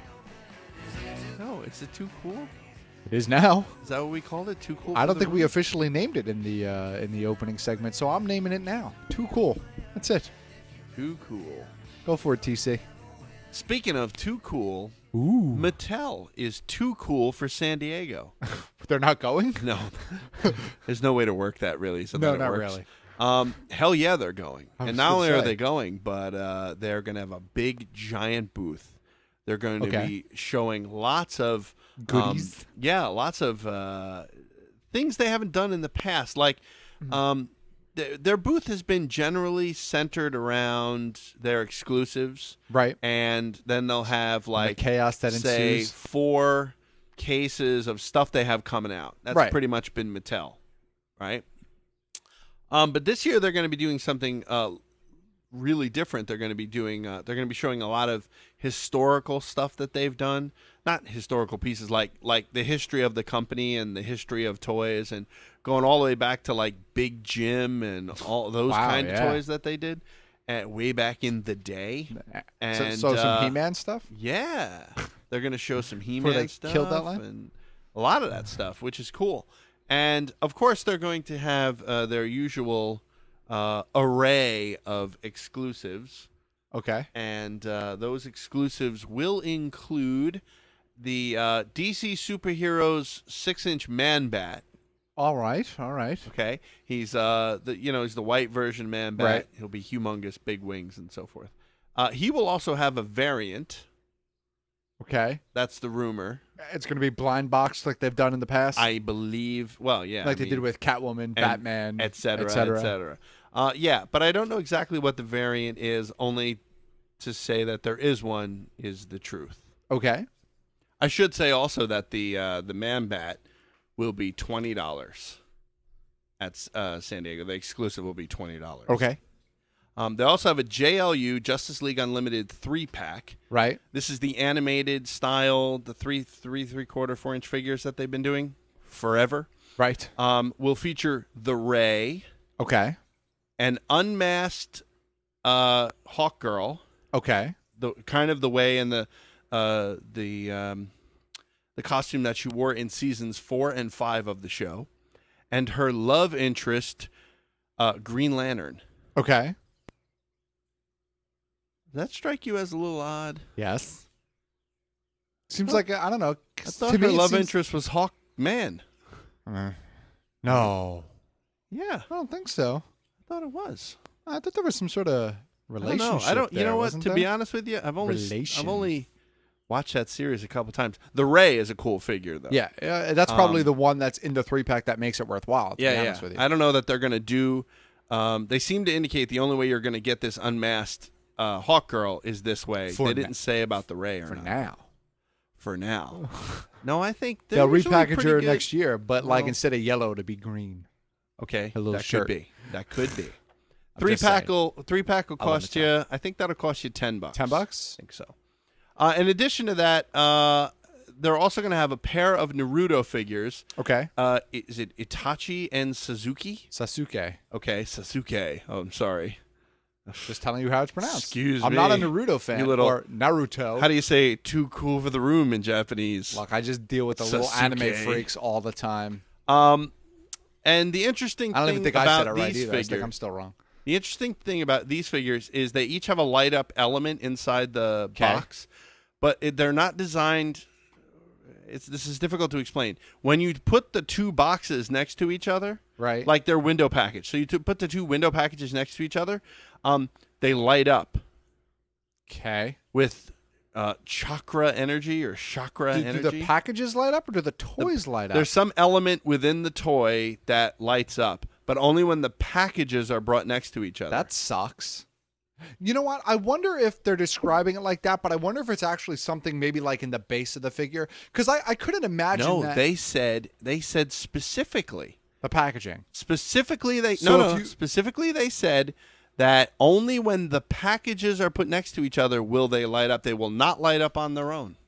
No, is it too cool? It is now. Is that what we called it? Too cool? I for don't the think we room? officially named it in the uh, in the opening segment, so I'm naming it now. Too cool. That's it. Too cool. Go for it, T C. Speaking of too cool, Ooh. Mattel is too cool for San Diego. They're not going? No. There's no way to work that really. So No, that it not works. really. Um, hell yeah, they're going. I was And not gonna only are say. they going, but uh, they're going to have a big, giant booth. They're going to Okay. be showing lots of Goodies? Um, yeah, lots of uh, things they haven't done in the past. Like, Mm-hmm. um, th- their booth has been generally centered around their exclusives. Right. And then they'll have like chaos that say ensues. four cases of stuff they have coming out. That's Right. pretty much been Mattel, right? Um, but this year they're going to be doing something uh, really different. They're going to be doing. Uh, they're going to be showing a lot of historical stuff that they've done. Not historical pieces like like the history of the company and the history of toys, and going all the way back to like Big Jim and all those Wow, kind yeah. of toys that they did at way back in the day. And so so some uh, He-Man stuff? Yeah, they're going to show some Before He-Man they stuff killed that line? and a lot of that stuff, which is cool. And of course, they're going to have uh, their usual uh, array of exclusives. Okay. And uh, those exclusives will include the uh, D C Superheroes six-inch Man Bat. All right, all right. Okay, he's uh the you know he's the white version Man Bat. Right. He'll be humongous, big wings, and so forth. Uh, he will also have a variant. Okay. That's the rumor. It's going to be blind boxed like they've done in the past? I believe. Well, yeah, Like I they mean, did with Catwoman, Batman, et cetera, et et cetera. cetera. Uh, yeah, but I don't know exactly what the variant is. Only to say that there is one is the truth. Okay. I should say also that the uh, the Man Bat will be twenty dollars at uh, San Diego. The exclusive will be twenty dollars. Okay. Um, they also have a J L U Justice League Unlimited three pack. Right. This is the animated style, the three three three quarter four inch figures that they've been doing forever. Right. Um, will feature the Ray. Okay. An unmasked uh, Hawk Girl. Okay. The kind of the way in the uh, the um, the costume that she wore in seasons four and five of the show, and her love interest, uh, Green Lantern. Okay. Does that strike you as a little odd? Yes. Seems like, I don't know. I thought to her me, it love seems- interest was Hawkman. Uh, no. Yeah. I don't think so. I thought it was. I thought there was some sort of I don't know. relationship. I don't. You there, know what? wasn't To be there? honest with you, I've only Relation. I've only watched that series a couple times. The Ray is a cool figure, though. Yeah, uh, that's probably Um, the one that's in the three pack that makes it worthwhile. To Yeah, be yeah. honest with you. I don't know that they're going to do. Um, they seem to indicate the only way you're going to get this unmasked uh, Hawk Girl is this way. For they na- didn't say about the Ray or for not. now. For now. No, I think They'll they're usually repackage pretty her good. next year, but like Well, instead of yellow to be green. Okay, a little that shirt. could be. That could be. I'm Three just saying. pack will three pack will I love cost Mattel. you. I think that'll cost you ten bucks. Ten bucks? I think so. Uh, in addition to that, uh, they're also going to have a pair of Naruto figures. Okay. Uh, i- is it Itachi and Suzuki? Sasuke. Okay, Sasuke. Oh, I'm sorry. Just telling you how it's pronounced. Excuse I'm me. not a Naruto fan You little- or Naruto. How do you say too cool for the room in Japanese? Look, I just deal with the little Sasuke. anime freaks all the time. Um, and the interesting I don't thing even think about I said it right these either. I figures, think I'm still wrong. the interesting thing about these figures is they each have a light up element inside the Okay. box, but it, they're not designed. It's this is difficult to explain. When you put the two boxes next to each other, Right. like their window package, so you t- put the two window packages next to each other, um, they light up Okay. with uh, chakra energy or chakra Do, do energy. the packages light up or do the toys light up? There's some element within the toy that lights up, but only when the packages are brought next to each other. That sucks. You know what? I wonder if they're describing it like that, but I wonder if it's actually something maybe like in the base of the figure. Because I, I couldn't imagine no, that. they said they said specifically. The packaging. Specifically, they So no if no. you- Specifically, they said that only when the packages are put next to each other will they light up. They will not light up on their own.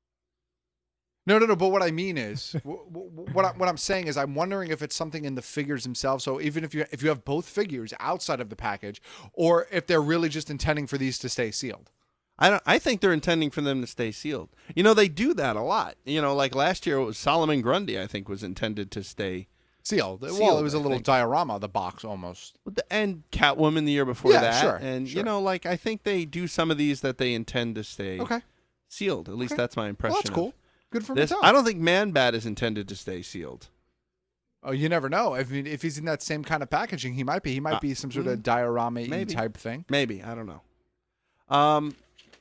No, no, no. But what I mean is, wh- wh- what I, what I'm saying is, I'm wondering if it's something in the figures themselves. So even if you if you have both figures outside of the package, or if they're really just intending for these to stay sealed. I don't. I think they're intending for them to stay sealed. You know, they do that a lot. You know, like last year, it was Solomon Grundy. I think was intended to stay Sealed. well, Sealed, it was a I little think. diorama of the box almost. and Catwoman the year before Yeah, that. sure, And you sure. know, like I think they do some of these that they intend to stay Okay. sealed. At least Okay. that's my impression. Well, that's of cool. Good for This, Mattel. I don't think Man Bat is intended to stay sealed. Oh, you never know. If if he's in that same kind of packaging, he might be. He might Uh, be some sort mm, of diorama maybe. type thing. Maybe I don't know. Um,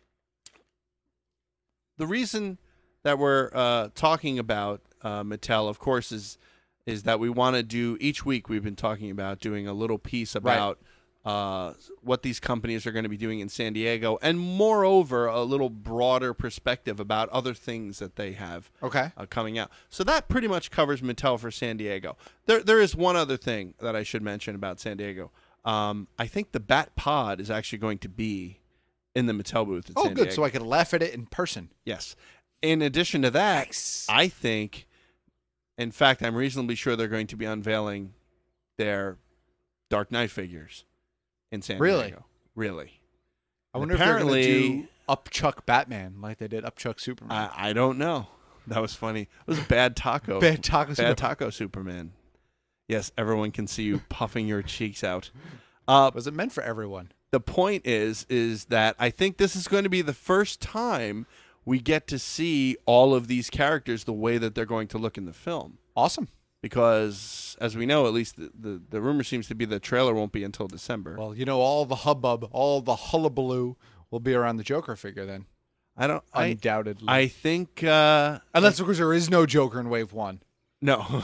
the reason that we're uh, talking about uh, Mattel, of course, is is that we want to do each week. We've been talking about doing a little piece about uh, what these companies are going to be doing in San Diego, and moreover, a little broader perspective about other things that they have Okay. uh, coming out. So that pretty much covers Mattel for San Diego. There, there is one other thing that I should mention about San Diego. Um, I think the Bat Pod is actually going to be in the Mattel booth at Oh, San good. Diego. So I could laugh at it in person. Yes. In addition to that, I think, in fact, I'm reasonably sure they're going to be unveiling their Dark Knight figures in San Really? Diego. Really? I And wonder if they're going to apparently- do Upchuck Batman like they did Upchuck Superman. I, I don't know. That was funny. It was Bad Taco. Bad Taco Bad Superman. Taco Superman. Yes, everyone can see you puffing your cheeks out. Uh, Was it meant for everyone? the point is, is that I think this is going to be the first time we get to see all of these characters the way that they're going to look in the film. Awesome. Because, as we know, at least the, the, the rumor seems to be the trailer won't be until December. Well, you know, all the hubbub, all the hullabaloo will be around the Joker figure then. I don't. I, Undoubtedly. I think. Uh, Unless, of course, there is no Joker in Wave One. no.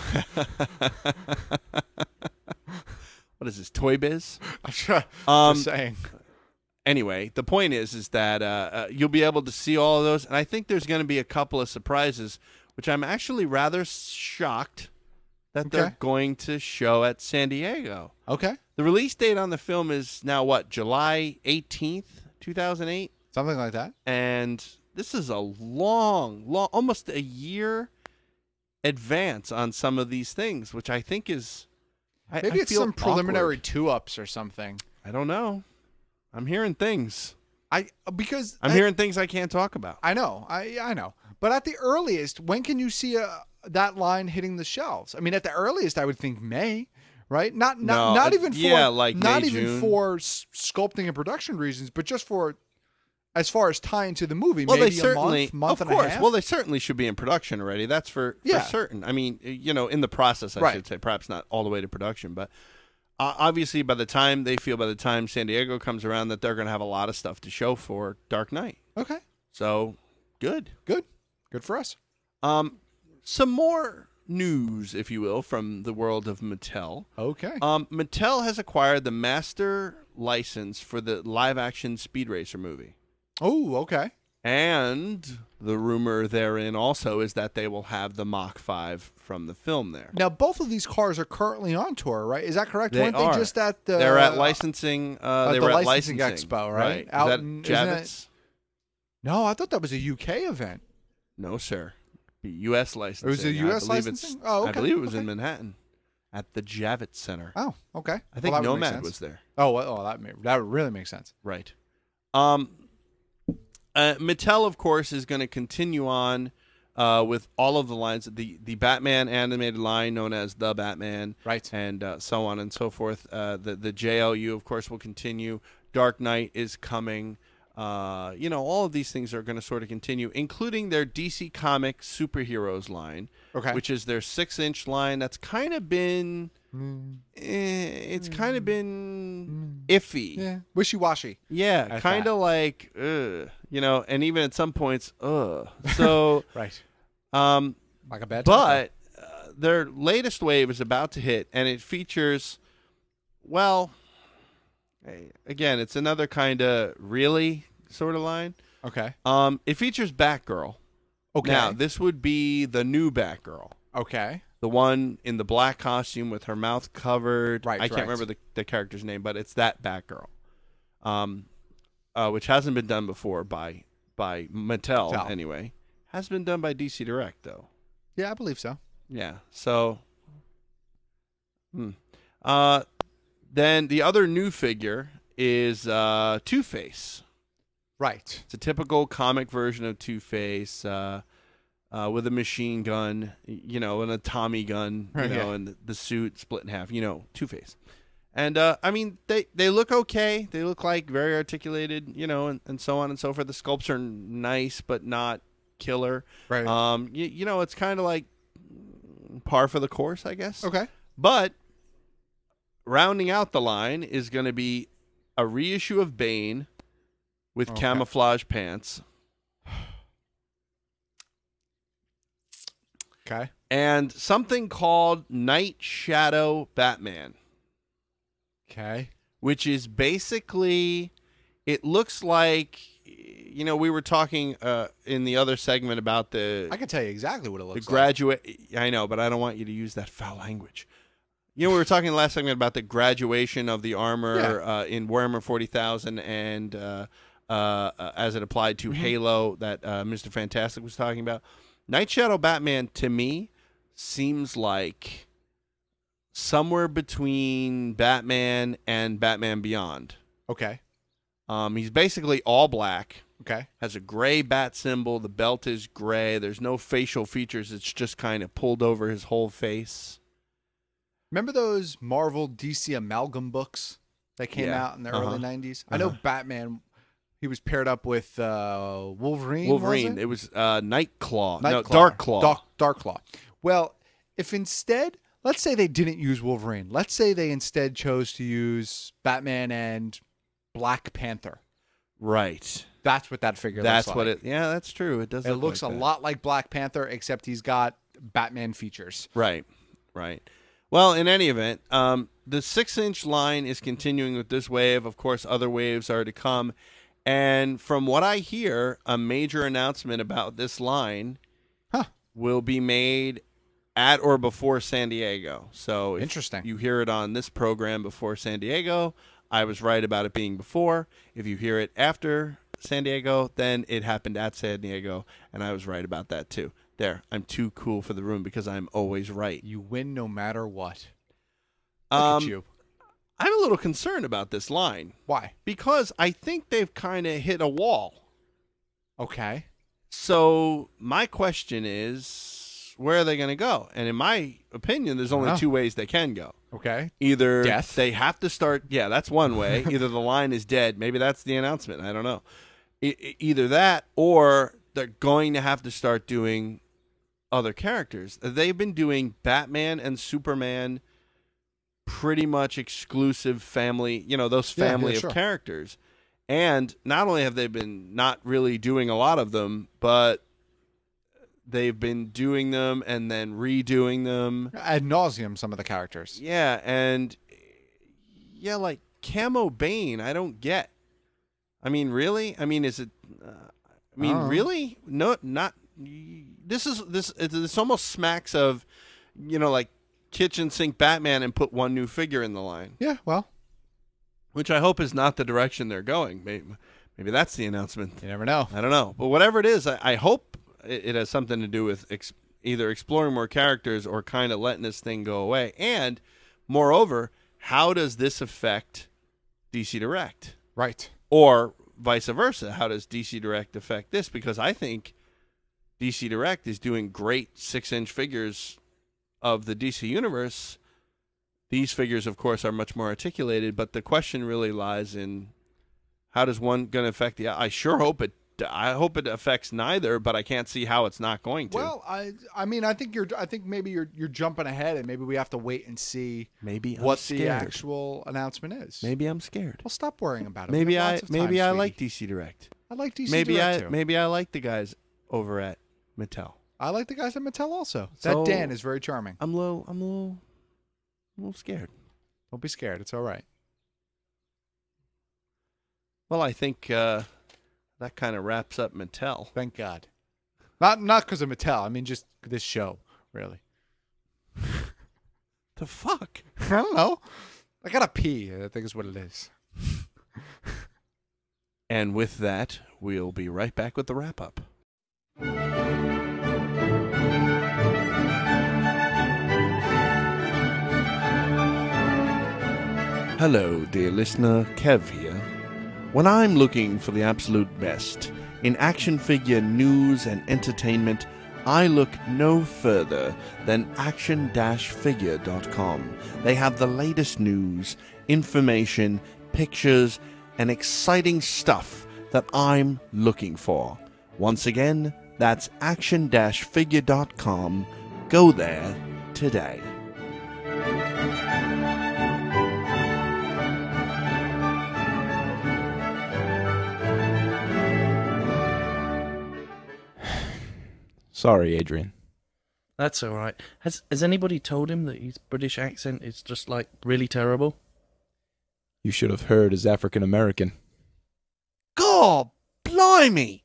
What is this? Toy Biz? I'm sure. Um, just saying. Anyway, the point is, is that uh, uh, you'll be able to see all of those, and I think there's going to be a couple of surprises, which I'm actually rather shocked that Okay. they're going to show at San Diego. Okay. The release date on the film is now what? July eighteenth, two thousand eight, Something like that. and this is a long, long, almost a year advance on some of these things, which I think is. I, Maybe I it's feel some preliminary awkward. two-ups or something. I don't know. I'm hearing things. I because I'm I, hearing things I can't talk about. I know. I I know. But at the earliest, when can you see a, that line hitting the shelves? I mean, at the earliest, I would think May, right? Not not No, not uh, even for yeah, like not May, even June. for s- sculpting and production reasons, but just for as far as tying to the movie. Well, maybe they certainly, a month, month of and course. a half. Well, they certainly should be in production already. That's for, Yeah. for certain. I mean, you know, in the process, I Right. should say, perhaps not all the way to production, but uh, obviously, by the time they feel, by the time San Diego comes around, that they're going to have a lot of stuff to show for Dark Knight. Okay. So, good. Good. Good for us. Um, some more news, if you will, from the world of Mattel. Okay. Um, Mattel has acquired the master license for the live-action Speed Racer movie. Oh, okay. And the rumor therein also is that they will have the Mach five from the film there. Now, both of these cars are currently on tour, right? Is that correct? They Weren't are. they just at the... They're at licensing. Uh, at they the were at licensing licensing expo, right? Is Out that in- isn't Javits? that- No, I thought that was a U K event. No, sir. Be U S licensing. It was a U S I believe licensing? It's, Oh, okay, I believe it was okay. in Manhattan at the Javits Center. Oh, okay. I think Well, that would make Nomad sense. was there. Oh, well, oh that may, that really makes sense. Right. Um, uh, Mattel, of course, is going to continue on uh, with all of the lines, the the Batman animated line known as the Batman, right, and uh, so on and so forth. Uh, the the J L U, of course, will continue. Dark Knight is coming. Uh, you know, all of these things are going to sort of continue, including their D C Comics superheroes line, Okay. which is their six-inch line. That's kind of been, eh, it's kind of been iffy. Yeah, wishy-washy. Yeah, At kind of that. like, ugh, you know, and even at some points, ugh. So, Right. Um, Like a bad but uh, their latest wave is about to hit, and it features, well, eh, again, it's another kind of really sort of line. Okay. Um, it features Batgirl. Okay. Now, this would be the new Batgirl. Okay. The one in the black costume with her mouth covered. Right, I can't right. remember the, the character's name, but it's that Batgirl, um, uh, which hasn't been done before by by Mattel, Mattel. anyway. Has been done by D C Direct, though. Yeah, I believe so. Yeah. So, hmm. Uh, then the other new figure is uh, Two-Face. Right. It's a typical comic version of Two-Face. Uh, Uh, with a machine gun, you know, and a Tommy gun, you Right, know, yeah. and the, the suit split in half, you know, Two-Face. And, uh, I mean, they, they look okay. They look like very articulated, you know, and, and so on and so forth. The sculpts are nice, but not killer. Right. Um, you, you know, it's kind of like par for the course, I guess. Okay. But rounding out the line is going to be a reissue of Bane with Okay. camouflage pants. Okay. And something called Night Shadow Batman. Okay. Which is basically, it looks like, you know, we were talking uh, in the other segment about the I can tell you exactly what it the looks like. graduate. I know, but I don't want you to use that foul language. You know, we were talking in the last segment about the graduation of the armor Yeah. uh, in Warhammer forty thousand and uh, uh, uh, as it applied to Mhm. Halo that uh, Mister Fantastic was talking about. Night Shadow Batman, to me, seems like somewhere between Batman and Batman Beyond. Okay. Um, he's basically all black. Okay. Has a gray bat symbol. The belt is gray. There's no facial features. It's just kind of pulled over his whole face. Remember those Marvel D C amalgam books that came Yeah. out in the Uh-huh. early nineties? I know Uh-huh. Batman, he was paired up with uh, Wolverine. Wolverine. Was it? it? was uh, Nightclaw. No, Nightcrawler. Dark Claw. Dark, Dark Claw. Well, if instead, let's say they didn't use Wolverine. Let's say they instead chose to use Batman and Black Panther. Right. That's what that figure That's looks what like. it. Yeah, that's true. It does. It look looks like a that. lot like Black Panther, except he's got Batman features. Right, right. Well, in any event, um, the six-inch line is continuing with this wave. Of course, other waves are to come. And from what I hear, a major announcement about this line huh. will be made at or before San Diego. So if Interesting. you hear it on this program before San Diego, I was right about it being before. If you hear it after San Diego, then it happened at San Diego, and I was right about that too. There, I'm too cool for the room because I'm always right. You win no matter what. Look Um, at you. I'm a little concerned about this line. Why? Because I think they've kind of hit a wall. Okay. So my question is, where are they going to go? And in my opinion, there's only know. two ways they can go. Okay. Either Death? they have to start, yeah, that's one way. Either the line is dead. Maybe that's the announcement. I don't know. E- e- either that or they're going to have to start doing other characters. They've been doing Batman and Superman pretty much exclusive family, you know, those family Yeah, yeah, of sure. characters. And not only have they been not really doing a lot of them, but they've been doing them and then redoing them. Ad nauseum, some of the characters. Yeah, and yeah, like Camo Bane, I don't get. I mean, really? I mean, is it? Uh, I mean, Oh. really? No, not. This is this. This almost smacks of, you know, like kitchen sink Batman and put one new figure in the line. Yeah, well, which I hope is not the direction they're going. Maybe, maybe that's the announcement. You never know. I don't know, but whatever it is, I, I hope it, it has something to do with ex- either exploring more characters or kind of letting this thing go away. And moreover, how does this affect D C Direct? Right. Or vice versa. How does D C Direct affect this? Because I think D C Direct is doing great six-inch figures of the D C Universe. These figures, of course, are much more articulated, but the question really lies in how does one going to affect the... I sure hope it I hope it affects neither, but I can't see how it's not going to. Well, I I mean, I think you're I think maybe you're you're jumping ahead, and maybe we have to wait and see maybe I'm what scared. the actual announcement is. Maybe I'm scared. Well, stop worrying about it. Maybe We have I lots of time, maybe I sweetie. like D C Direct. I like D C maybe Direct I too. maybe I like the guys over at Mattel. I like the guys at Mattel also. So, that Dan is very charming. I'm a little I'm a little I'm a little scared. Don't be scared. It's all right. Well, I think uh, that kind of wraps up Mattel. Thank God. Not not because of Mattel. I mean, just this show, really. The fuck? I don't know. I gotta pee. I think is what it is. And with that, we'll be right back with the wrap up. Hello, dear listener, Kev here. When I'm looking for the absolute best in action figure news and entertainment, I look no further than action figure dot com. They have the latest news, information, pictures, and exciting stuff that I'm looking for. Once again, that's action figure dot com. Go there today. Sorry, Adrian. That's all right. Has Has anybody told him that his British accent is just like really terrible? You should have heard his African American. God, blimey!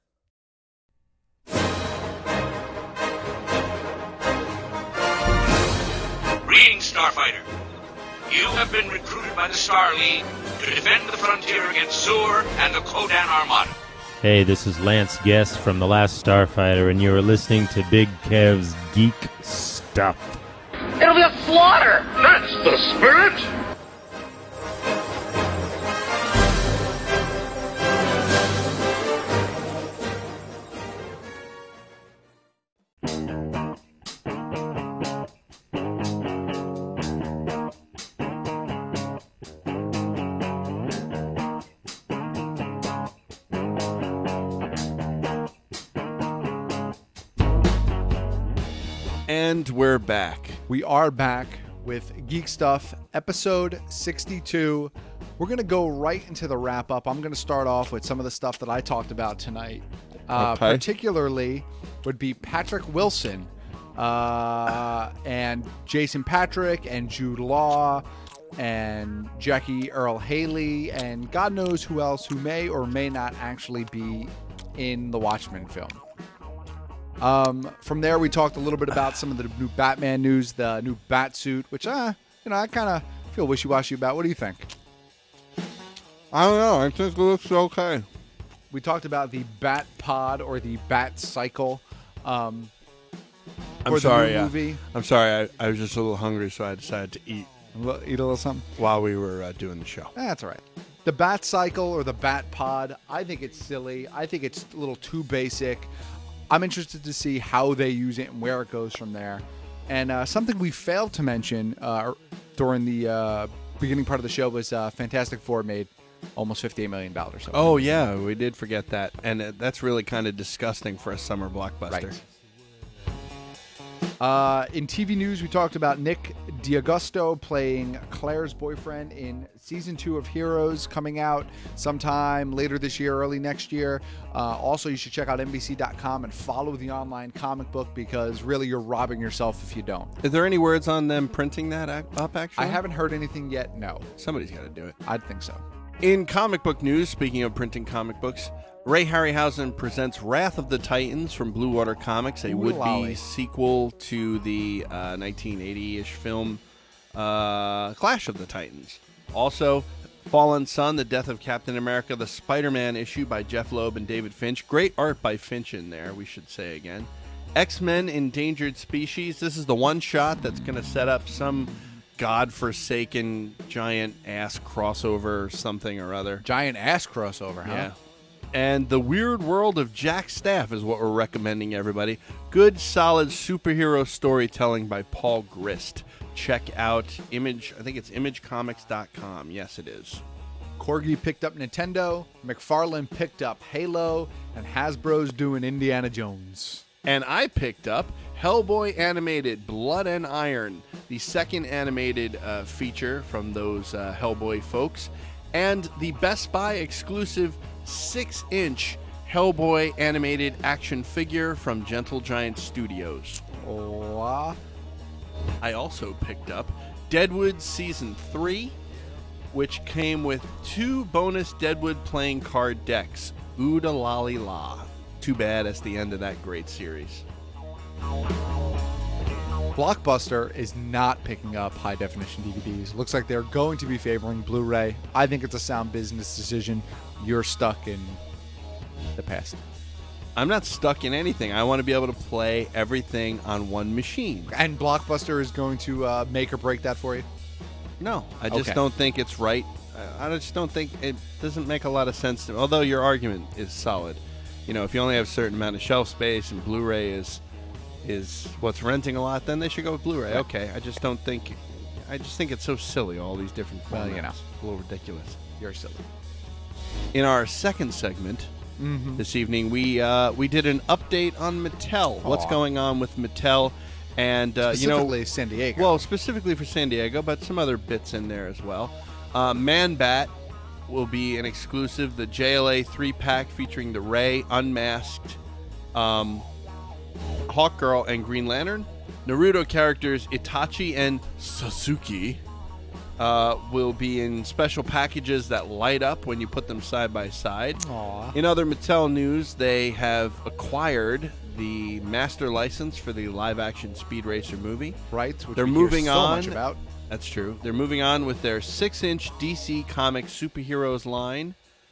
Greetings, Starfighter. You have been recruited by the Star League to defend the frontier against Zur and the Kodan Armada. Hey, this is Lance Guest from The Last Starfighter, and you're listening to Big Kev's Geek Stuff. It'll be a slaughter! That's the spirit! And we're back. We are back with Geek Stuff, episode sixty-two. We're going to go right into the wrap up. I'm going to start off with some of the stuff that I talked about tonight. Uh, Okay. Particularly would be Patrick Wilson uh, and Jason Patrick and Jude Law and Jackie Earl Haley and God knows who else who may or may not actually be in the Watchmen film. Um, from there, we talked a little bit about some of the new Batman news, the new Bat suit, which, uh, you know, I kind of feel wishy-washy about. What do you think? I don't know. I think it looks okay. We talked about the Bat Pod or the Bat Cycle. Um, I'm for sorry. The new uh, movie. I'm sorry. I, I was just a little hungry, so I decided to eat. Eat a little something while we were uh, doing the show. That's all right. The Bat Cycle or the Bat Pod, I think it's silly. I think it's a little too basic. I'm interested to see how they use it and where it goes from there. And uh, something we failed to mention uh, during the uh, beginning part of the show was uh, Fantastic Four made almost fifty-eight million dollars. So Oh, yeah. We did forget that. And uh, that's really kind of disgusting for a summer blockbuster. Right. Uh, in T V news, we talked about Nick D'Augusto playing Claire's boyfriend in season two of Heroes, coming out sometime later this year, early next year. Uh, also, you should check out N B C dot com and follow the online comic book because really you're robbing yourself if you don't. Is there any words on them printing that ac- up, actually? I haven't heard anything yet, no. Somebody's got to do it. I'd think so. In comic book news, speaking of printing comic books, Ray Harryhausen presents Wrath of the Titans from Blue Water Comics, a would-be Ooh-lolly. sequel to the uh, nineteen eighty-ish film uh, Clash of the Titans. Also, Fallen Sun, The Death of Captain America, the Spider-Man issue by Jeff Loeb and David Finch. Great art by Finch in there, we should say again. X-Men Endangered Species. This is the one-shot that's going to set up some godforsaken giant-ass crossover or something or other. Giant-ass crossover, huh? Yeah. And The Weird World of Jack Staff is what we're recommending, everybody. Good, solid superhero storytelling by Paul Grist. Check out Image, I think it's image comics dot com. Yes, it is. Corgi picked up Nintendo, McFarlane picked up Halo, and Hasbro's doing Indiana Jones. And I picked up Hellboy Animated Blood and Iron, the second animated uh, feature from those uh, Hellboy folks, and the Best Buy exclusive six-inch Hellboy animated action figure from Gentle Giant Studios. Oh. I also picked up Deadwood Season three, which came with two bonus Deadwood playing card decks. Ooda lolly la. Too bad it's the end of that great series. Blockbuster is not picking up high-definition D V Ds. Looks like they're going to be favoring Blu-ray. I think it's a sound business decision. You're stuck in the past. I'm not stuck in anything. I want to be able to play everything on one machine. And Blockbuster is going to uh, make or break that for you? No, I just Okay. don't think it's right. I just don't think it doesn't make a lot of sense to me. Although your argument is solid. You know, if you only have a certain amount of shelf space and Blu-ray is is what's renting a lot, then they should go with Blu-ray. Right. Okay, I just don't think. I just think it's so silly. All these different formats. Well, you know. It's a little ridiculous. You're silly. In our second segment Mhm. this evening, we uh, we did an update on Mattel. What's Aw. going on with Mattel? And uh, you know, Specifically San Diego. Well, specifically for San Diego, but some other bits in there as well. Uh, Man-Bat will be an exclusive, the J L A three-pack featuring the Ray Unmasked, um, Hawkgirl, and Green Lantern. Naruto characters Itachi and Sasuke uh, will be in special packages that light up when you put them side by side. Aw. In other Mattel news, they have acquired the master license for the live-action Speed Racer movie. Right, which They're we hear moving so on. much about. That's true. They're moving on with their six-inch D C Comics superheroes line,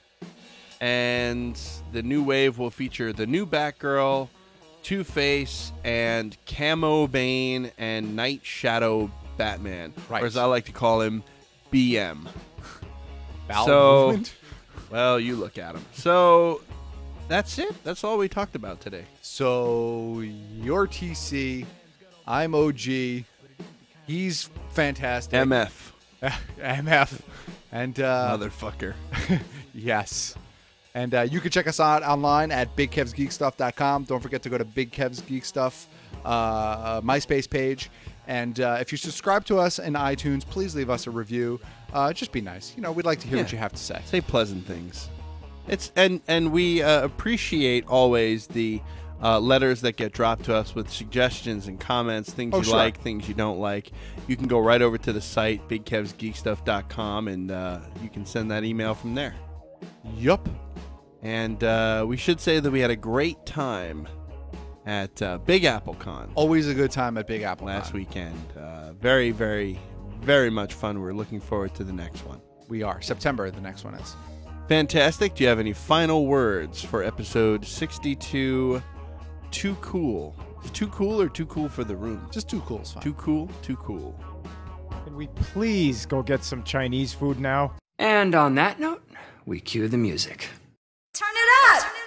and the new wave will feature the new Batgirl, Two-Face, and Camo Bane and Night Shadow Batman, Right. or as I like to call him, B M. Bowel so, movement? well, you look at him. So that's it. That's all we talked about today. So you're T C, I'm O G. He's fantastic. M F. M F. And uh, Motherfucker. yes. And uh, you can check us out online at big kevs geek stuff dot com. Don't forget to go to Big Kev's Geek Stuff uh, MySpace page. And uh, if you subscribe to us in iTunes, please leave us a review. Uh, just be nice. You know, we'd like to hear Yeah. what you have to say. Say pleasant things. It's and and we uh, appreciate always the uh, letters that get dropped to us with suggestions and comments, things Oh, you sure. like, things you don't like. You can go right over to the site big kevs geek stuff dot com and uh, you can send that email from there. Yup. And uh, we should say that we had a great time at uh, Big Apple Con Always a good time at Big Apple last Con. weekend. Uh, very, very, very much fun. We're looking forward to the next one. We are. September, the next one is. Fantastic. Do you have any final words for episode sixty-two? Too cool. Is too cool or too cool for the room? Just too cool is fine. Too cool? Too cool. Can we please go get some Chinese food now? And on that note, we cue the music. Turn it up!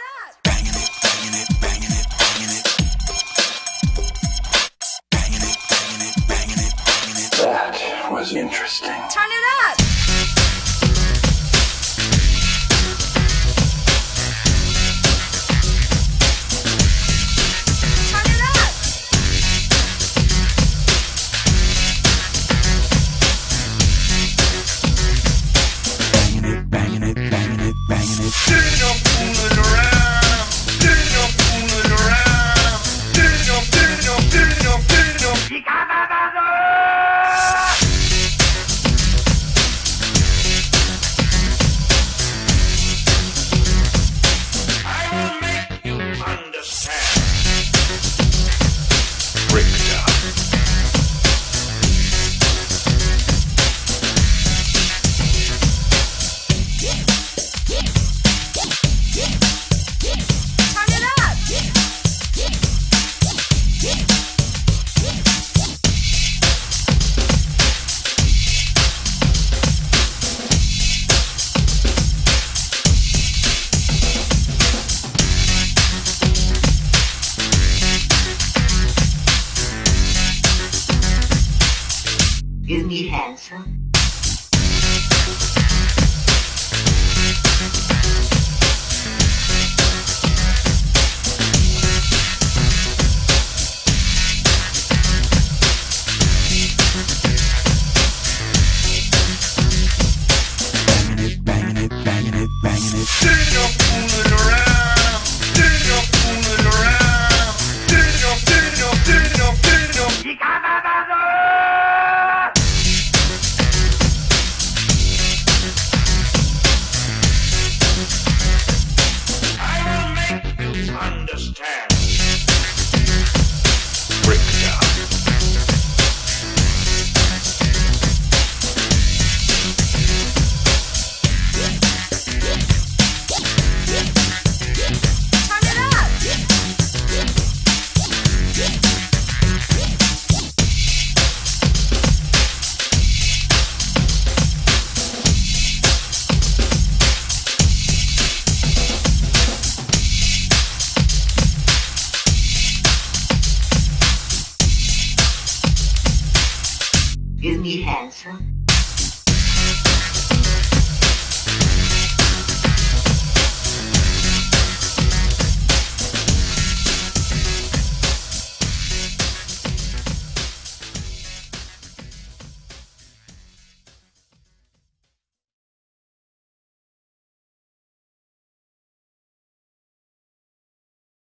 That was interesting. Turn it up! Turn it up! me handsome. Give me handsome.